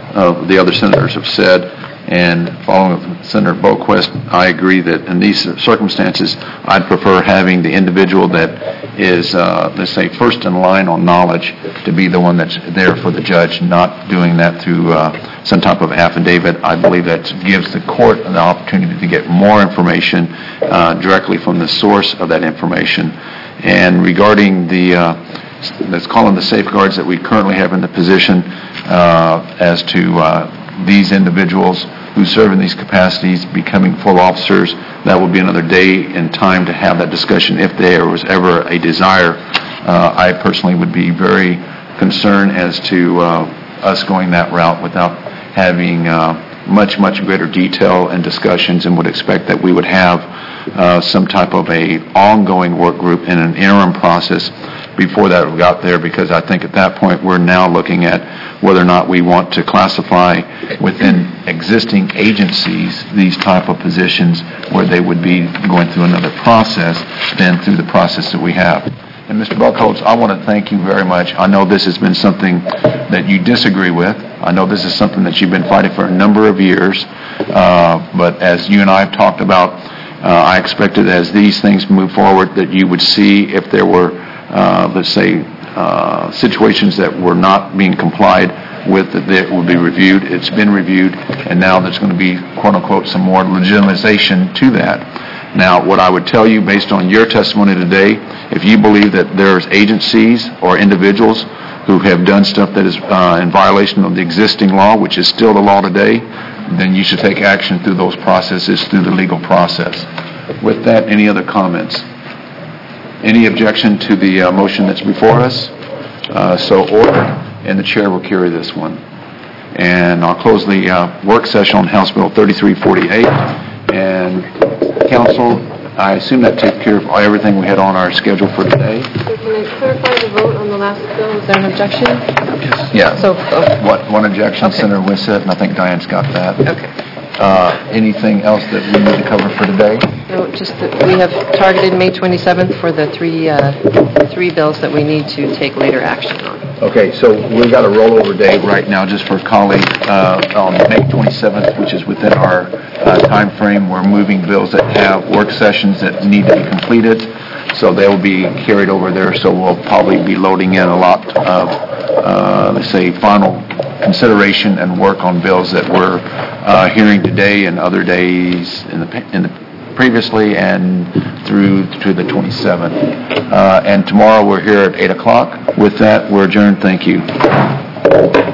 of the other senators have said. And following with Senator Boquist, I agree that in these circumstances, I'd prefer having the individual that is, uh, let's say, first in line on knowledge to be the one that's there for the judge, not doing that through uh, some type of affidavit. I believe that gives the court the opportunity to get more information uh, directly from the source of that information. And regarding the uh, let's call them the safeguards that we currently have in the position uh, as to uh, these individuals who serve in these capacities becoming full officers. That will be another day and time to have that discussion if there was ever a desire. Uh, I personally would be very concerned as to uh, us going that route without having uh, much, much greater detail and discussions, and would expect that we would have uh, some type of a ongoing work group in an interim process before that got there, because I think at that point we're now looking at whether or not we want to classify within existing agencies these type of positions where they would be going through another process than through the process that we have. And Mister Buckholz, I want to thank you very much. I know this has been something that you disagree with. I know this is something that you've been fighting for a number of years. Uh, but as you and I have talked about, uh, I expected as these things move forward that you would see if there were, uh, let's say, uh, situations that were not being complied with, that it would be reviewed. It's been reviewed, and now there's going to be, quote-unquote, some more legitimization to that. Now, what I would tell you, based on your testimony today, if you believe that there's agencies or individuals who have done stuff that is uh, in violation of the existing law, which is still the law today, then you should take action through those processes, through the legal process. With that, any other comments? Any objection to the uh, motion that's before us? Uh, so ordered, and the chair will carry this one. And I'll close the uh, work session on House Bill thirty-three forty-eight. And council, I assume that takes care of everything we had on our schedule for today. So can I clarify the vote on the last bill? Is there an objection? Yeah. So, oh. What, one objection, Okay. Senator Wissett, and I think Diane's got that. Okay. Uh, anything else that we need to cover for today? No, just that we have targeted May twenty-seventh for the three, uh, three bills that we need to take later action on. Okay, so we've got a rollover date right now just for colleagues uh, on May twenty-seventh, which is within our uh, time frame. We're moving bills that have work sessions that need to be completed, so they'll be carried over there. So we'll probably be loading in a lot of, uh, let's say, final consideration and work on bills that we're uh, hearing today and other days in the in the previously and through to the twenty-seventh. Uh, and tomorrow we're here at eight o'clock. With that, we're adjourned. Thank you.